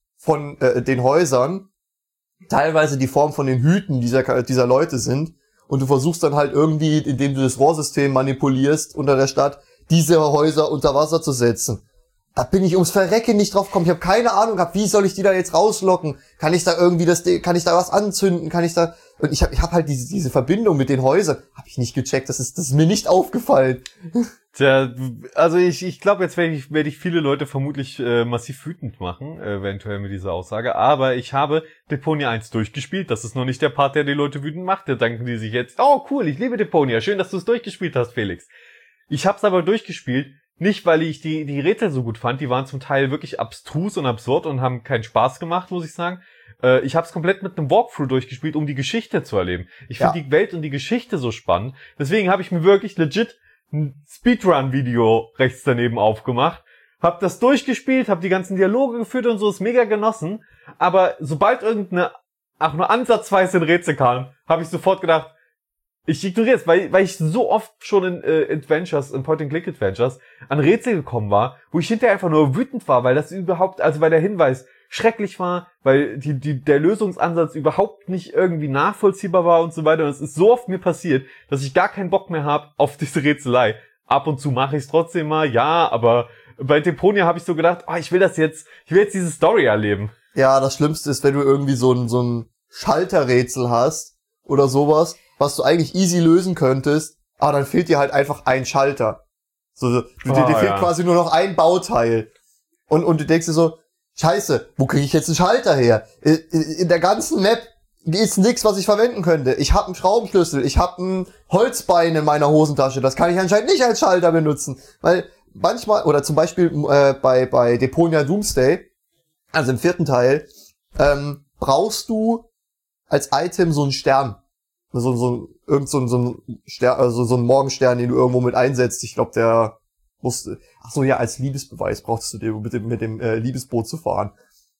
von äh, den Häusern teilweise die Form von den Hüten dieser dieser Leute sind und du versuchst dann halt irgendwie, indem du das Rohrsystem manipulierst unter der Stadt, diese Häuser unter Wasser zu setzen. Da bin ich ums Verrecken nicht drauf gekommen. Ich habe keine Ahnung gehabt, wie soll ich die da jetzt rauslocken? Kann ich da irgendwie das, kann ich da was anzünden? Kann ich da? Und ich habe, ich habe halt diese diese Verbindung mit den Häusern, habe ich nicht gecheckt. Das ist, das ist mir nicht aufgefallen. Tja, also ich, ich glaube, jetzt werde ich, werde ich viele Leute vermutlich äh, massiv wütend machen, äh, eventuell mit dieser Aussage. Aber ich habe Deponia eins durchgespielt. Das ist noch nicht der Part, der die Leute wütend macht. Da denken die sich jetzt, oh cool, ich liebe Deponia. Schön, dass du es durchgespielt hast, Felix. Ich habe es aber durchgespielt. Nicht, weil ich die die Rätsel so gut fand, die waren zum Teil wirklich abstrus und absurd und haben keinen Spaß gemacht, muss ich sagen. Äh, ich habe es komplett mit einem Walkthrough durchgespielt, um die Geschichte zu erleben. Ich finde Ja. die Welt und die Geschichte so spannend. Deswegen habe ich mir wirklich legit ein Speedrun-Video rechts daneben aufgemacht, hab das durchgespielt, hab die ganzen Dialoge geführt und so, ist mega genossen. Aber sobald irgendeine, auch nur ansatzweise ein Rätsel kam, habe ich sofort gedacht, ich ignoriere es, weil, weil ich so oft schon in äh, Adventures, in Point-and-Click-Adventures an Rätsel gekommen war, wo ich hinterher einfach nur wütend war, weil das überhaupt, also weil der Hinweis schrecklich war, weil die, die, der Lösungsansatz überhaupt nicht irgendwie nachvollziehbar war und so weiter. Und es ist so oft mir passiert, dass ich gar keinen Bock mehr habe auf diese Rätselei. Ab und zu mache ich es trotzdem mal, ja, aber bei Deponia habe ich so gedacht, oh, ich will das jetzt, ich will jetzt diese Story erleben. Ja, das Schlimmste ist, wenn du irgendwie so ein so ein Schalterrätsel hast oder sowas, was du eigentlich easy lösen könntest, aber dann fehlt dir halt einfach ein Schalter. So, so, du, Oh, dir, dir fehlt ja. quasi nur noch ein Bauteil. Und, und du denkst dir so, scheiße, wo kriege ich jetzt einen Schalter her? In, in der ganzen Map ist nix, was ich verwenden könnte. Ich habe einen Schraubenschlüssel, ich habe ein Holzbein in meiner Hosentasche. Das kann ich anscheinend nicht als Schalter benutzen. Weil manchmal, oder zum Beispiel äh, bei, bei Deponia Doomsday, also im vierten Teil, ähm, brauchst du als Item so einen Stern. So, so, irgend so, so ein Stern, also so ein Morgenstern, den du irgendwo mit einsetzt. Ich glaube, der musste, ach so, ja, als Liebesbeweis brauchst du den, mit dem, mit dem äh, Liebesboot zu fahren.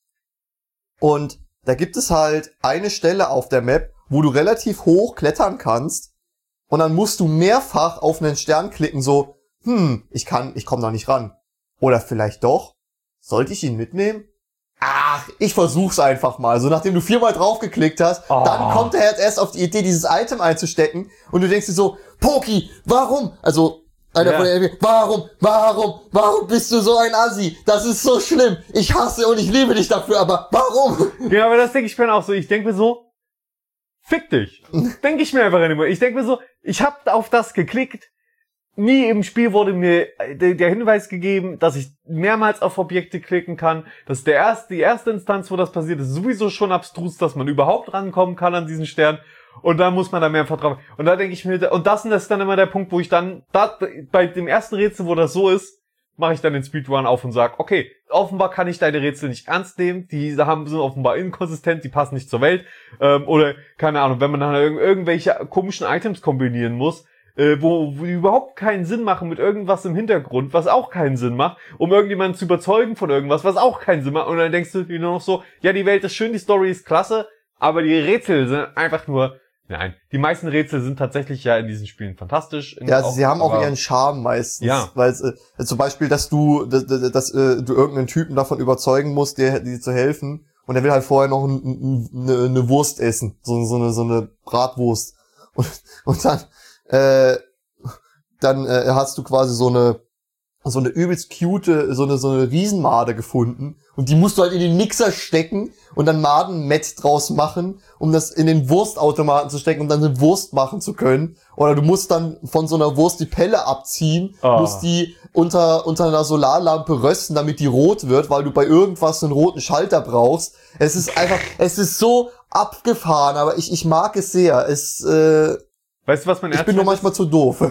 Und da gibt es halt eine Stelle auf der Map, wo du relativ hoch klettern kannst. Und dann musst du mehrfach auf einen Stern klicken, so, hm, ich kann, ich komme da nicht ran. Oder vielleicht doch? Sollte ich ihn mitnehmen? Ach, ich versuch's einfach mal. So, nachdem du viermal draufgeklickt hast, Oh. dann kommt er jetzt erst auf die Idee, dieses Item einzustecken. Und du denkst dir so, Poki, warum? Also, einer Ja. von den, warum, warum, warum bist du so ein Assi? Das ist so schlimm. Ich hasse und ich liebe dich dafür, aber warum? Ja, aber das denke ich mir auch so. Ich denke mir so, fick dich. Denke ich mir einfach immer. Ich denke mir so, ich habe auf das geklickt. Nie im Spiel wurde mir der Hinweis gegeben, dass ich mehrmals auf Objekte klicken kann. Das ist der erste, die erste Instanz, wo das passiert, ist sowieso schon abstrus, dass man überhaupt rankommen kann an diesen Stern. Und da muss man da mehr vertrauen. Und da denke ich mir, und das ist dann immer der Punkt, wo ich dann, da, bei dem ersten Rätsel, wo das so ist, mache ich dann den Speedrun auf und sage, okay, offenbar kann ich deine Rätsel nicht ernst nehmen, die haben, sind offenbar inkonsistent, die passen nicht zur Welt. Ähm, oder, keine Ahnung, wenn man dann irg- irgendwelche komischen Items kombinieren muss, äh, wo, wo die überhaupt keinen Sinn machen mit irgendwas im Hintergrund, was auch keinen Sinn macht, um irgendjemanden zu überzeugen von irgendwas, was auch keinen Sinn macht. Und dann denkst du dir nur noch so, ja, die Welt ist schön, die Story ist klasse, Aber die Rätsel sind einfach nur, nein, die meisten Rätsel sind tatsächlich ja in diesen Spielen fantastisch. Ja, also sie haben auch ihren Charme meistens. Ja. Weil äh, zum Beispiel, dass du, dass, dass, dass äh, du irgendeinen Typen davon überzeugen musst, dir, dir zu helfen. Und er will halt vorher noch ein, ein, eine, eine Wurst essen. So, so eine, so eine Bratwurst. Und, und dann, äh, dann äh, hast du quasi so eine, so eine übelst cute, so eine, so eine Riesenmade gefunden. Und die musst du halt in den Mixer stecken und dann Madenmett draus machen, um das in den Wurstautomaten zu stecken, um dann eine Wurst machen zu können. Oder du musst dann von so einer Wurst die Pelle abziehen, oh. musst die unter, unter einer Solarlampe rösten, damit die rot wird, weil du bei irgendwas einen roten Schalter brauchst. Es ist einfach, es ist so abgefahren, aber ich, ich mag es sehr. Es, äh, weißt du, was mein ich bin nur manchmal zu doof.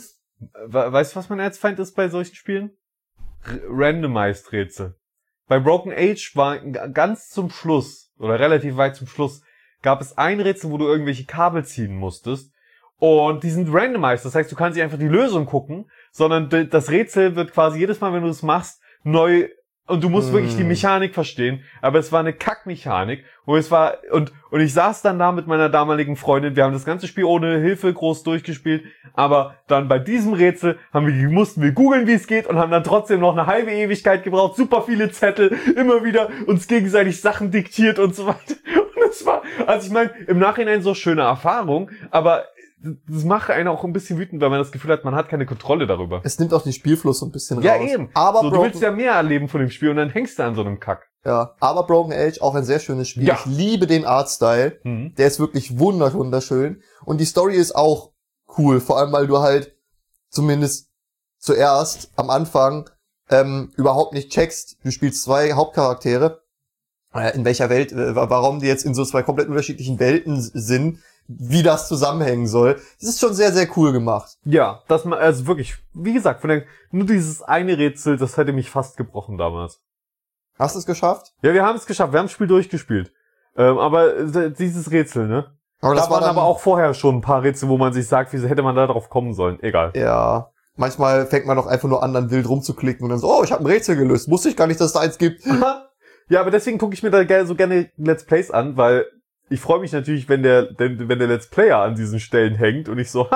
Weißt du, was mein Erzfeind ist bei solchen Spielen? R- Randomized Rätsel. Bei Broken Age war g- ganz zum Schluss, oder relativ weit zum Schluss, gab es ein Rätsel, wo du irgendwelche Kabel ziehen musstest. Und die sind randomized. Das heißt, du kannst nicht einfach die Lösung gucken, sondern d- das Rätsel wird quasi jedes Mal, wenn du es machst, neu. Und du musst mm. wirklich die Mechanik verstehen. Aber es war eine Kackmechanik. Und es war, und, und ich saß dann da mit meiner damaligen Freundin. Wir haben das ganze Spiel ohne Hilfe groß durchgespielt. Aber dann bei diesem Rätsel haben wir, mussten wir googeln, wie es geht, und haben dann trotzdem noch eine halbe Ewigkeit gebraucht. Super viele Zettel. Immer wieder uns gegenseitig Sachen diktiert und so weiter. Und es war, also ich meine, im Nachhinein so schöne Erfahrung. Aber das macht einen auch ein bisschen wütend, weil man das Gefühl hat, man hat keine Kontrolle darüber. Es nimmt auch den Spielfluss so ein bisschen ja, raus. Ja, eben. Aber so, du willst ja mehr erleben von dem Spiel und dann hängst du an so einem Kack. Ja, aber Broken Age auch ein sehr schönes Spiel. Ja. Ich liebe den Artstyle. Mhm. Der ist wirklich wunder wunderschön. Und die Story ist auch cool. Vor allem, weil du halt zumindest zuerst am Anfang ähm, überhaupt nicht checkst. Du spielst zwei Hauptcharaktere. Äh, in welcher Welt, äh, warum die jetzt in so zwei komplett unterschiedlichen Welten sind, wie das zusammenhängen soll. Das ist schon sehr, sehr cool gemacht. Ja, das man, also wirklich, wie gesagt, von der, nur dieses eine Rätsel, das hätte mich fast gebrochen damals. Hast du es geschafft? Ja, wir haben es geschafft, wir haben das Spiel durchgespielt. Ähm, aber äh, dieses Rätsel, ne? Aber das da war waren dann, aber auch vorher schon ein paar Rätsel, wo man sich sagt, wieso hätte man da drauf kommen sollen? Egal. Ja. Manchmal fängt man doch einfach nur an, dann wild rumzuklicken und dann so, oh, ich habe ein Rätsel gelöst. Wusste ich gar nicht, dass es da eins gibt. Ja, aber deswegen gucke ich mir da so gerne Let's Plays an, weil ich freue mich natürlich, wenn der, wenn der Let's Player an diesen Stellen hängt und ich so,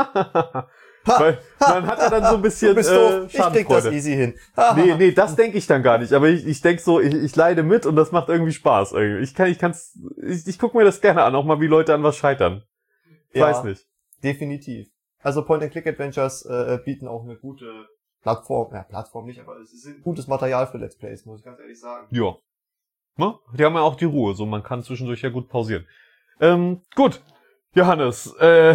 weil man hat ja dann so ein bisschen du bist äh, doof. Ich krieg Schadenfreude. das easy hin. nee, nee, das denke ich dann gar nicht. Aber ich, ich denke so, ich, ich leide mit und das macht irgendwie Spaß. Irgendwie. Ich kann, ich kann's, ich, ich gucke mir das gerne an, auch mal wie Leute an was scheitern. Ich Ja, weiß nicht. definitiv. Also Point-and-Click-Adventures äh, bieten auch eine gute Plattform, ja, Plattform nicht, aber es ist gutes Material für Let's Plays, muss ich ganz ehrlich sagen. Ja. Ne? Die haben ja auch die Ruhe, so man kann zwischendurch ja gut pausieren. Ähm, gut. Johannes, äh,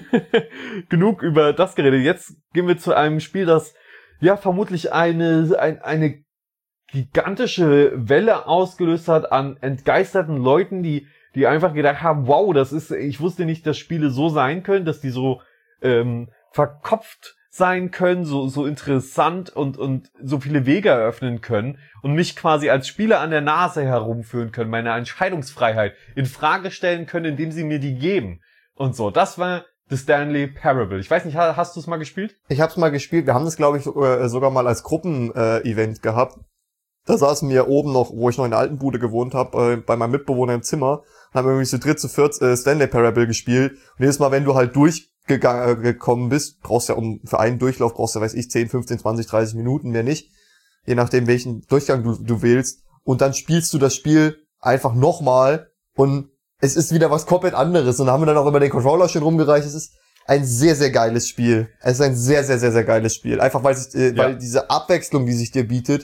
genug über das geredet. Jetzt gehen wir zu einem Spiel, das ja vermutlich eine, ein, eine gigantische Welle ausgelöst hat an entgeisterten Leuten, die, die einfach gedacht haben, wow, das ist, ich wusste nicht, dass Spiele so sein können, dass die so, ähm, verkopft sein können, so, so interessant und, und so viele Wege eröffnen können und mich quasi als Spieler an der Nase herumführen können, meine Entscheidungsfreiheit in Frage stellen können, indem sie mir die geben. Und so, das war The Stanley Parable. Ich weiß nicht, hast du es mal gespielt? Ich hab's mal gespielt. Wir haben das, glaube ich, sogar mal als Gruppen-Event gehabt. Da saßen wir oben noch, wo ich noch in der alten Bude gewohnt habe, bei meinem Mitbewohner im Zimmer, und haben irgendwie zu dritt, zu viert äh, Stanley Parable gespielt. Und jedes Mal, wenn du halt durchgekommen bist, brauchst ja um für einen Durchlauf, brauchst du, weiß ich, zehn, fünfzehn, zwanzig, dreißig Minuten, mehr nicht. Je nachdem, welchen Durchgang du, du wählst. Und dann spielst du das Spiel einfach nochmal und es ist wieder was komplett anderes. Und da haben wir dann auch immer den Controller schön rumgereicht. Es ist ein sehr, sehr geiles Spiel. Es ist ein sehr, sehr, sehr, sehr geiles Spiel. Einfach weil es, äh, Ja. weil diese Abwechslung, die sich dir bietet,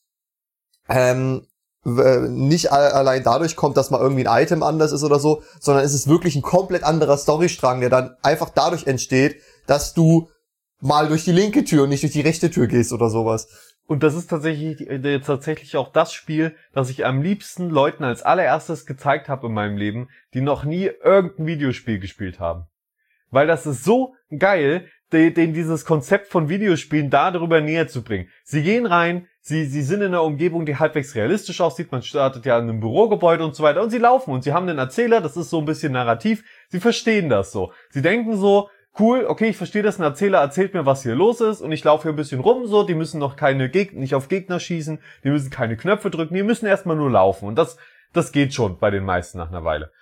ähm, w- nicht a- allein dadurch kommt, dass mal irgendwie ein Item anders ist oder so, sondern es ist wirklich ein komplett anderer Storystrang, der dann einfach dadurch entsteht, dass du mal durch die linke Tür und nicht durch die rechte Tür gehst oder sowas. Und das ist tatsächlich äh, tatsächlich auch das Spiel, das ich am liebsten Leuten als allererstes gezeigt habe in meinem Leben, die noch nie irgendein Videospiel gespielt haben. Weil das ist so geil, de- denen dieses Konzept von Videospielen da darüber näher zu bringen. Sie gehen rein, sie sie sind in einer Umgebung, die halbwegs realistisch aussieht, man startet ja in einem Bürogebäude und so weiter und sie laufen und sie haben einen Erzähler, das ist so ein bisschen narrativ, sie verstehen das so. Sie denken so, cool, okay, ich verstehe das, ein Erzähler erzählt mir, was hier los ist und ich laufe hier ein bisschen rum, so, die müssen noch keine Gegner, nicht auf Gegner schießen, die müssen keine Knöpfe drücken, die müssen erstmal nur laufen und das, das geht schon bei den meisten nach einer Weile.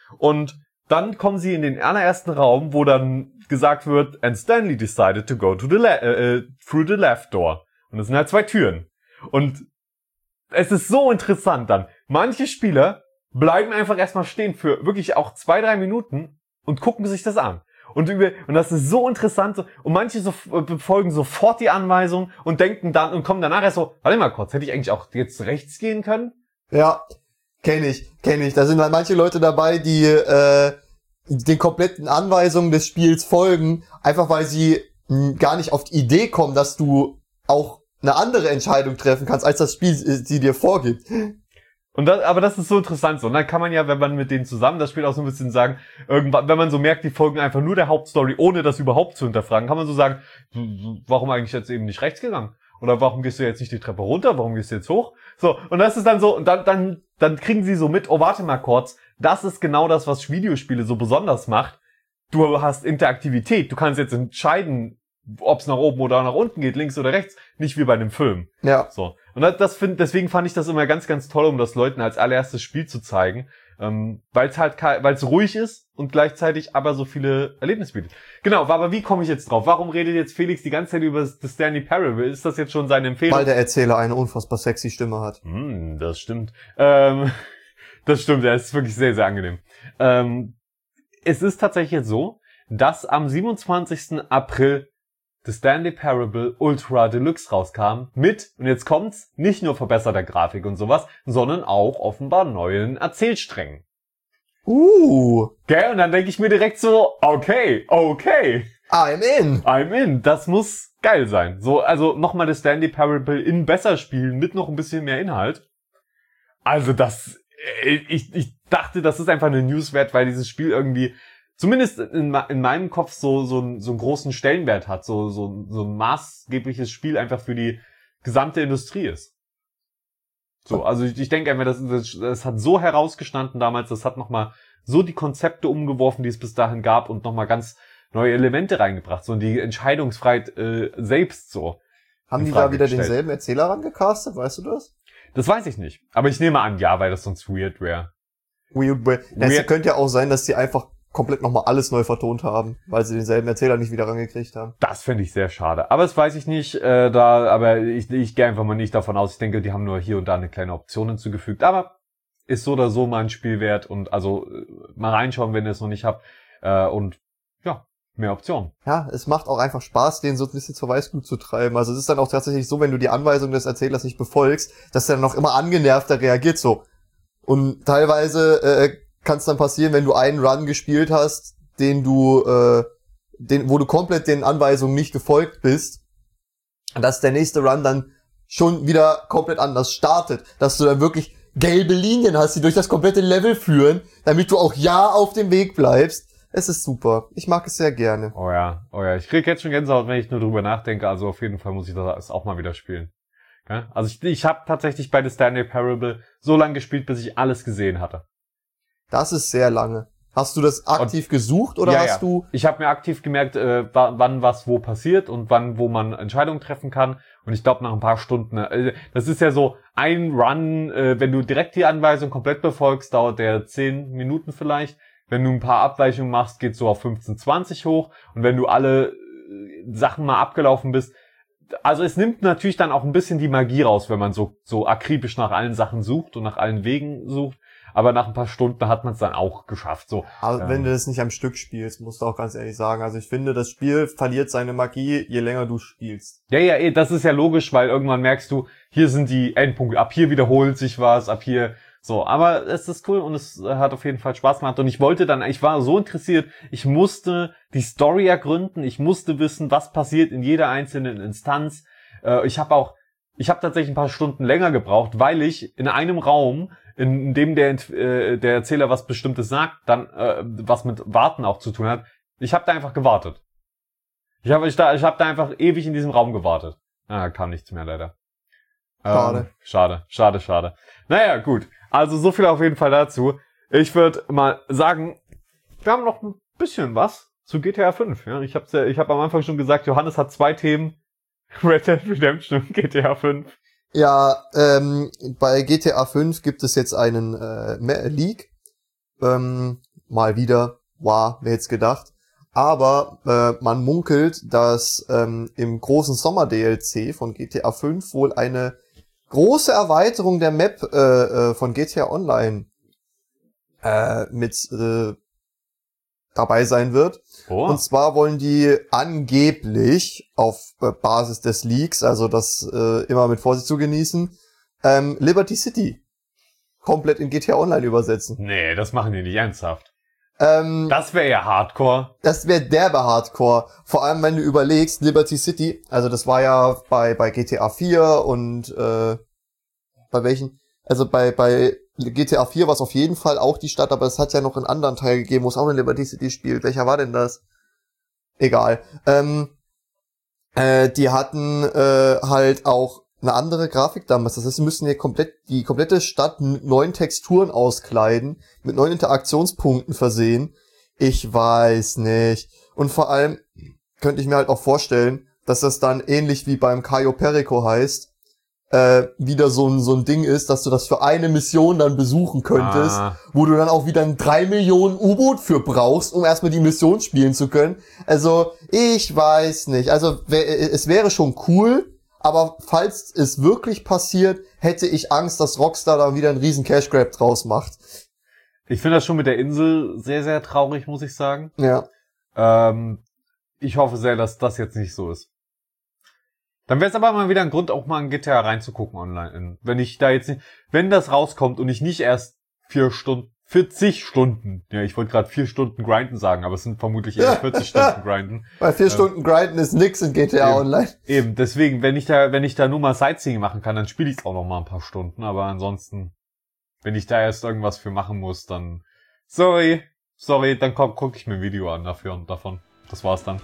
Und dann kommen sie in den allerersten Raum, wo dann gesagt wird, and Stanley decided to go to the le- äh, through the left door. Und es sind halt zwei Türen. Und es ist so interessant dann. Manche Spieler bleiben einfach erstmal stehen für wirklich auch zwei, drei Minuten und gucken sich das an. Und, über, und das ist so interessant. Und manche so, befolgen sofort die Anweisung und denken dann und kommen danach erst so, warte mal kurz, hätte ich eigentlich auch jetzt rechts gehen können? Ja, kenne ich, kenne ich. Da sind halt manche Leute dabei, die äh, den kompletten Anweisungen des Spiels folgen, einfach weil sie mh, gar nicht auf die Idee kommen, dass du auch eine andere Entscheidung treffen kannst, als das Spiel äh, sie dir vorgibt. Und das, aber das ist so interessant so. Und dann kann man ja, wenn man mit denen zusammen das Spiel auch so ein bisschen sagen, irgendwann, wenn man so merkt, die folgen einfach nur der Hauptstory, ohne das überhaupt zu hinterfragen, kann man so sagen, warum eigentlich jetzt eben nicht rechts gegangen? Oder warum gehst du jetzt nicht die Treppe runter? Warum gehst du jetzt hoch? So, und das ist dann so, und dann, dann, dann kriegen sie so mit, oh, warte mal kurz, das ist genau das, was Videospiele so besonders macht. Du hast Interaktivität, du kannst jetzt entscheiden, ob es nach oben oder nach unten geht, links oder rechts, nicht wie bei einem Film. Ja. So. Und das, das find, deswegen fand ich das immer ganz, ganz toll, um das Leuten als allererstes Spiel zu zeigen, ähm, weil es halt, weil es ruhig ist und gleichzeitig aber so viele Erlebnisse bietet. Genau, aber wie komme ich jetzt drauf? Warum redet jetzt Felix die ganze Zeit über The Stanley Parable? Ist das jetzt schon seine Empfehlung? Weil der Erzähler eine unfassbar sexy Stimme hat. Hm, das stimmt. Ähm, das stimmt, er ist wirklich sehr, sehr angenehm. Ähm, es ist tatsächlich jetzt so, dass am siebenundzwanzigsten April The Stanley Parable Ultra Deluxe rauskam mit, und jetzt kommt's, nicht nur verbesserter Grafik und sowas, sondern auch offenbar neuen Erzählsträngen. Uh. Gell? Und dann denke ich mir direkt so, okay, okay. I'm in. I'm in. Das muss geil sein. So, also nochmal The Stanley Parable in besser spielen mit noch ein bisschen mehr Inhalt. Also das, ich, ich dachte, das ist einfach eine News wert, weil dieses Spiel irgendwie zumindest in, in meinem Kopf so, so, so einen großen Stellenwert hat, so, so, so ein maßgebliches Spiel einfach für die gesamte Industrie ist. So, also ich, ich denke einfach, das, das, das hat so herausgestanden damals, das hat nochmal so die Konzepte umgeworfen, die es bis dahin gab und nochmal ganz neue Elemente reingebracht, so die Entscheidungsfreiheit äh, selbst so. Haben die da wieder denselben Erzähler rangecastet, weißt du das? Das weiß ich nicht, aber ich nehme an, ja, weil das sonst weird wäre. Weird, weird. Es könnte ja auch sein, dass die einfach komplett nochmal alles neu vertont haben, weil sie denselben Erzähler nicht wieder rangekriegt haben. Das finde ich sehr schade. Aber das weiß ich nicht, äh, da, aber ich, ich gehe einfach mal nicht davon aus. Ich denke, die haben nur hier und da eine kleine Option hinzugefügt. Aber ist so oder so mal ein Spiel wert und also äh, mal reinschauen, wenn ihr es noch nicht habt. Äh, und ja, mehr Optionen. Ja, es macht auch einfach Spaß, den so ein bisschen zur Weißglut zu treiben. Also es ist dann auch tatsächlich so, wenn du die Anweisung des Erzählers nicht befolgst, dass der dann noch immer angenervter reagiert so. Und teilweise äh, kann es dann passieren, wenn du einen Run gespielt hast, den du, äh, den, wo du komplett den Anweisungen nicht gefolgt bist, dass der nächste Run dann schon wieder komplett anders startet, dass du dann wirklich gelbe Linien hast, die durch das komplette Level führen, damit du auch ja auf dem Weg bleibst. Es ist super. Ich mag es sehr gerne. Oh ja, oh ja. Ich krieg jetzt schon Gänsehaut, wenn ich nur drüber nachdenke. Also auf jeden Fall muss ich das auch mal wieder spielen. Ja? Also ich, ich habe tatsächlich bei The Stanley Parable so lange gespielt, bis ich alles gesehen hatte. Das ist sehr lange. Hast du das aktiv und, gesucht oder ja, hast ja. du... Ich habe mir aktiv gemerkt, äh, wann was wo passiert und wann wo man Entscheidungen treffen kann. Und ich glaube nach ein paar Stunden, äh, das ist ja so ein Run, äh, wenn du direkt die Anweisung komplett befolgst, dauert der zehn Minuten vielleicht. Wenn du ein paar Abweichungen machst, geht's so auf fünfzehn, zwanzig hoch. Und wenn du alle äh, Sachen mal abgelaufen bist, also es nimmt natürlich dann auch ein bisschen die Magie raus, wenn man so so akribisch nach allen Sachen sucht und nach allen Wegen sucht. Aber nach ein paar Stunden hat man es dann auch geschafft. So. Aber ähm, wenn du das nicht am Stück spielst, musst du auch ganz ehrlich sagen. Also ich finde, das Spiel verliert seine Magie, je länger du spielst. Ja, ja, eh, das ist ja logisch, weil irgendwann merkst du, hier sind die Endpunkte, ab hier wiederholt sich was, ab hier so. Aber es ist cool und es hat auf jeden Fall Spaß gemacht. Und ich wollte dann, ich war so interessiert, ich musste die Story ergründen, ich musste wissen, was passiert in jeder einzelnen Instanz. Äh, ich habe auch, ich habe tatsächlich ein paar Stunden länger gebraucht, weil ich in einem Raum, in dem der, äh, der Erzähler was Bestimmtes sagt, dann äh, was mit Warten auch zu tun hat. Ich habe da einfach gewartet. Ich habe ich da, ich hab da einfach ewig in diesem Raum gewartet. Ah, kam nichts mehr leider. Schade. Ähm, schade, schade, schade. Naja, gut. Also so viel auf jeden Fall dazu. Ich würde mal sagen, wir haben noch ein bisschen was zu G T A fünf. Ja? Ich habe ja, ich hab am Anfang schon gesagt, Johannes hat zwei Themen. Red Dead Redemption und G T A fünf. Ja, ähm, bei G T A fünf gibt es jetzt einen äh, Leak. Ähm, mal wieder, wow, wer hätte es gedacht. Aber äh, man munkelt, dass ähm, im großen Sommer-D L C von G T A fünf wohl eine große Erweiterung der Map äh, äh, von G T A Online äh, mit äh, dabei sein wird. Oh. Und zwar wollen die angeblich auf äh, Basis des Leaks, also das äh, immer mit Vorsicht zu genießen, ähm, Liberty City komplett in G T A Online übersetzen. Nee, das machen die nicht ernsthaft. Ähm, Das wäre ja Hardcore. Das wäre derbe Hardcore. Vor allem, wenn du überlegst, Liberty City, also das war ja bei bei G T A vier und äh, bei welchen? Also bei bei G T A vier war es auf jeden Fall auch die Stadt, aber es hat ja noch einen anderen Teil gegeben, wo es auch in Liberty City spielt. Welcher war denn das? Egal. Ähm, äh, die hatten äh, halt auch eine andere Grafik damals. Das heißt, sie müssen hier komplett die komplette Stadt mit neuen Texturen auskleiden, mit neuen Interaktionspunkten versehen. Ich weiß nicht. Und vor allem könnte ich mir halt auch vorstellen, dass das dann ähnlich wie beim Cayo Perico heißt, äh, wieder so ein so ein Ding ist, dass du das für eine Mission dann besuchen könntest, Ah. wo du dann auch wieder ein drei Millionen U-Boot für brauchst, um erstmal die Mission spielen zu können. Also, ich weiß nicht. Also, wär, es wäre schon cool, aber falls es wirklich passiert, hätte ich Angst, dass Rockstar da wieder einen riesen Cash Grab draus macht. Ich finde das schon mit der Insel sehr, sehr traurig, muss ich sagen. Ja. Ähm, ich hoffe sehr, dass das jetzt nicht so ist. Dann wäre es aber mal wieder ein Grund, auch mal in G T A reinzugucken online. Wenn ich da jetzt nicht, wenn das rauskommt und ich nicht erst vier Stunden, vierzig Stunden, ja, ich wollte gerade vier Stunden grinden sagen, aber es sind vermutlich eher vierzig Stunden grinden. Weil vier ähm, Stunden grinden ist nix in G T A eben, Online. Eben, deswegen, wenn ich da, wenn ich da nur mal Sightseeing machen kann, dann spiele ich es auch noch mal ein paar Stunden, aber ansonsten, wenn ich da erst irgendwas für machen muss, dann, sorry, sorry, dann guck, guck ich mir ein Video an dafür und davon. Das war's dann.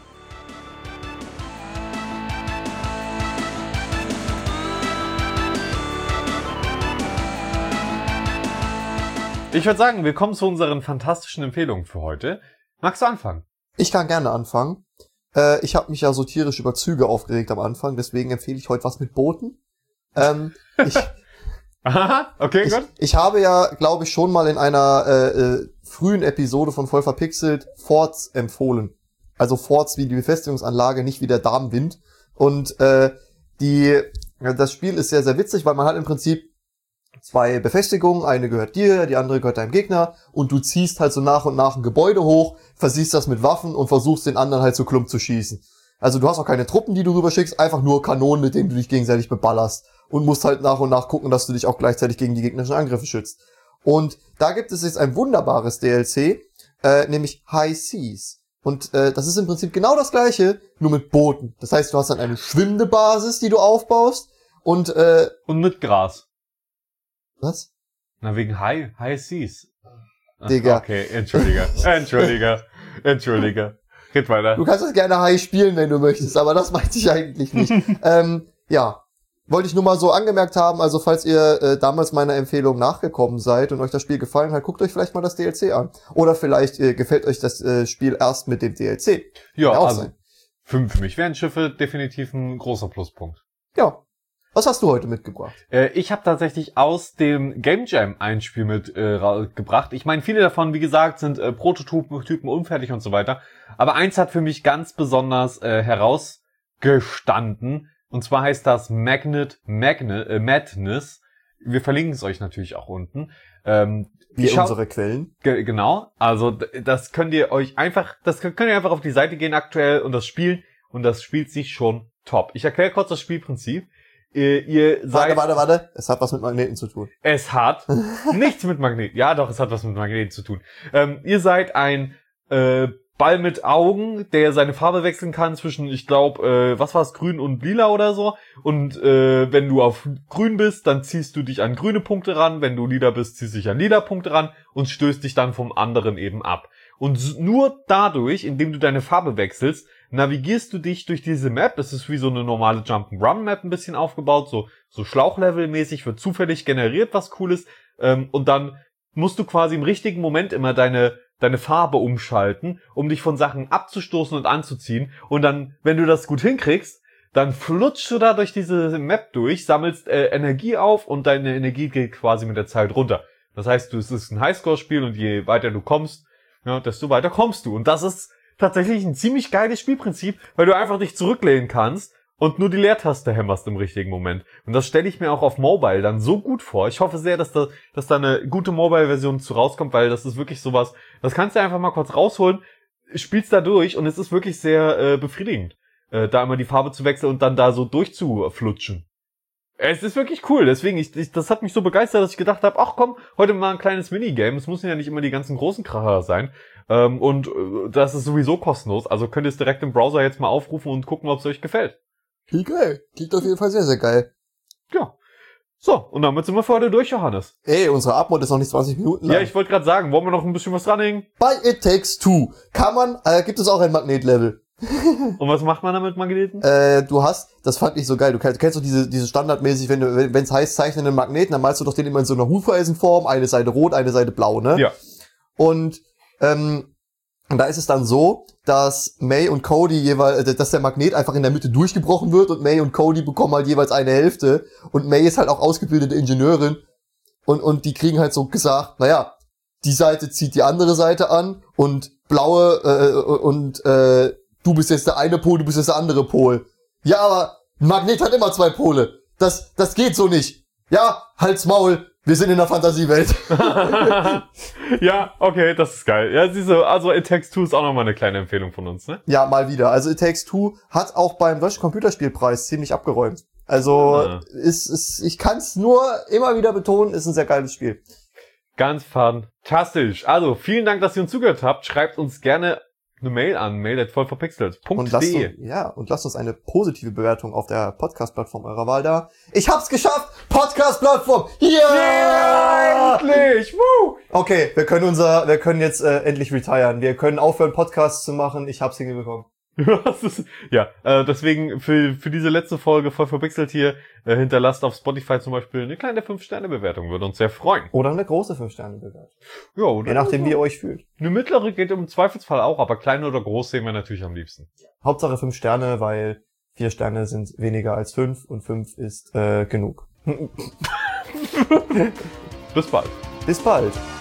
Ich würde sagen, wir kommen zu unseren fantastischen Empfehlungen für heute. Magst du anfangen? Ich kann gerne anfangen. Äh, ich habe mich ja so tierisch über Züge aufgeregt am Anfang, deswegen empfehle ich heute was mit Booten. Ähm, ich, Aha, okay, ich, gut. ich habe ja, glaube ich, schon mal in einer äh, äh, frühen Episode von Voll verpixelt Forts empfohlen. Also Forts wie die Befestigungsanlage, nicht wie der Darmwind. Und äh, die das Spiel ist sehr, sehr witzig, weil man hat im Prinzip zwei Befestigungen, eine gehört dir, die andere gehört deinem Gegner und du ziehst halt so nach und nach ein Gebäude hoch, versiehst das mit Waffen und versuchst den anderen halt so klump zu schießen. Also du hast auch keine Truppen, die du rüberschickst, einfach nur Kanonen, mit denen du dich gegenseitig beballerst und musst halt nach und nach gucken, dass du dich auch gleichzeitig gegen die gegnerischen Angriffe schützt. Und da gibt es jetzt ein wunderbares D L C, äh, nämlich High Seas. Und äh, das ist im Prinzip genau das gleiche, nur mit Booten. Das heißt, du hast dann eine schwimmende Basis, die du aufbaust und äh, Und mit Gras. was? Na, wegen High, High Seas. Ach, Digga. Okay, entschuldige, entschuldige, entschuldige. Red weiter. Du kannst das gerne High spielen, wenn du möchtest, aber das meinte ich eigentlich nicht. ähm, ja, wollte ich nur mal so angemerkt haben, also falls ihr äh, damals meiner Empfehlung nachgekommen seid und euch das Spiel gefallen hat, guckt euch vielleicht mal das D L C an. Oder vielleicht äh, gefällt euch das äh, Spiel erst mit dem D L C. Ja, Kann auch also sein. für, für mich wären Schiffe definitiv ein großer Pluspunkt. Ja. Was hast du heute mitgebracht? Äh, ich habe tatsächlich aus dem Game Jam ein Spiel mitgebracht. Äh, ich meine, viele davon, wie gesagt, sind äh, Prototypen, Typen unfertig und so weiter. Aber eins hat für mich ganz besonders äh, herausgestanden. Und zwar heißt das Magnet Magne, äh, Madness. Wir verlinken es euch natürlich auch unten. Ähm, Wie schau- unsere Quellen. Ge- genau. Also d- das könnt ihr euch einfach, das könnt könnt ihr einfach auf die Seite gehen aktuell und das spielen. Und das spielt sich schon top. Ich erkläre kurz das Spielprinzip. Ihr, ihr seid, Warte, warte, warte. Es hat was mit Magneten zu tun. Es hat nichts mit Magneten. Ja, doch, es hat was mit Magneten zu tun. Ähm, ihr seid ein äh, Ball mit Augen, der seine Farbe wechseln kann zwischen, ich glaube, äh, was war es, grün und lila oder so. Und äh, wenn du auf grün bist, dann ziehst du dich an grüne Punkte ran. Wenn du lila bist, ziehst du dich an lila Punkte ran und stößt dich dann vom anderen eben ab. Und s- nur dadurch, indem du deine Farbe wechselst, navigierst du dich durch diese Map. Das ist wie so eine normale Jump'n'Run-Map ein bisschen aufgebaut, so so Schlauchlevel-mäßig, wird zufällig generiert, was cool ist. Ähm, und dann musst du quasi im richtigen Moment immer deine deine Farbe umschalten, um dich von Sachen abzustoßen und anzuziehen. Und dann, wenn du das gut hinkriegst, dann flutschst du da durch diese Map durch, sammelst äh, Energie auf und deine Energie geht quasi mit der Zeit runter. Das heißt, du, es ist ein Highscore-Spiel und je weiter du kommst, ja, desto weiter kommst du. Und das ist tatsächlich ein ziemlich geiles Spielprinzip, weil du einfach dich zurücklehnen kannst und nur die Leertaste hämmerst im richtigen Moment. Und das stelle ich mir auch auf Mobile dann so gut vor. Ich hoffe sehr, dass da, dass da eine gute Mobile-Version zu rauskommt, weil das ist wirklich sowas, das kannst du einfach mal kurz rausholen, spielst da durch und es ist wirklich sehr äh, befriedigend, äh, da immer die Farbe zu wechseln und dann da so durchzuflutschen. Es ist wirklich cool, deswegen, ich, ich, das hat mich so begeistert, dass ich gedacht habe, ach komm, heute mal ein kleines Minigame, es müssen ja nicht immer die ganzen großen Kracher sein, ähm, und äh, das ist sowieso kostenlos, also könnt ihr es direkt im Browser jetzt mal aufrufen und gucken, ob es euch gefällt. Wie geil, klingt auf jeden Fall sehr, sehr geil. Ja. So, und damit sind wir für heute durch, Johannes. Ey, unsere Abmod ist noch nicht zwanzig Minuten lang. Ja, ich wollte gerade sagen, wollen wir noch ein bisschen was dranhängen? Bei It Takes Two kann man, äh, gibt es auch ein Magnetlevel. Und was macht man da mit Magneten? Äh, du hast, das fand ich so geil, du kennst, kennst doch diese, diese standardmäßig, wenn du, wenn es heißt, zeichne einen Magneten, dann malst du doch den immer in so einer Hufeisenform, eine Seite rot, eine Seite blau, ne? Ja. Und, ähm, und da ist es dann so, dass May und Cody jeweils, dass der Magnet einfach in der Mitte durchgebrochen wird und May und Cody bekommen halt jeweils eine Hälfte und May ist halt auch ausgebildete Ingenieurin und, und die kriegen halt so gesagt, naja, die Seite zieht die andere Seite an und blaue, äh, und, äh, du bist jetzt der eine Pol, du bist jetzt der andere Pol. Ja, aber ein Magnet hat immer zwei Pole. Das, das geht so nicht. Ja, halt's Maul. Wir sind in der Fantasiewelt. Ja, okay, das ist geil. Ja, siehst du, also It Takes Two ist auch nochmal eine kleine Empfehlung von uns, ne? Ja, mal wieder. Also It Takes Two hat auch beim Deutschen Computerspielpreis ziemlich abgeräumt. Also Ah. ist, ist, ich kann es nur immer wieder betonen, ist ein sehr geiles Spiel. Ganz fantastisch. Also, vielen Dank, dass ihr uns zugehört habt. Schreibt uns gerne eine Mail an, mail at vollverpixelt punkt Und lasst, de. uns, ja, und lasst uns eine positive Bewertung auf der Podcast-Plattform eurer Wahl da. Ich hab's geschafft! Podcast-Plattform! Ja! Endlich! Woo! Okay, wir können unser, wir können jetzt äh, endlich retiren. Wir können aufhören, Podcasts zu machen. Ich hab's hingebekommen. Das ist, ja, äh, deswegen für für diese letzte Folge voll verpixelt hier, äh, hinterlasst auf Spotify zum Beispiel eine kleine fünf Sterne Bewertung, würde uns sehr freuen. Oder eine große fünf Sterne Bewertung. Ja, oder? Je nachdem, wie ihr euch fühlt. Eine mittlere geht im Zweifelsfall auch, aber klein oder groß sehen wir natürlich am liebsten. Hauptsache fünf Sterne, weil vier Sterne sind weniger als fünf und fünf ist äh, genug. Bis bald. Bis bald.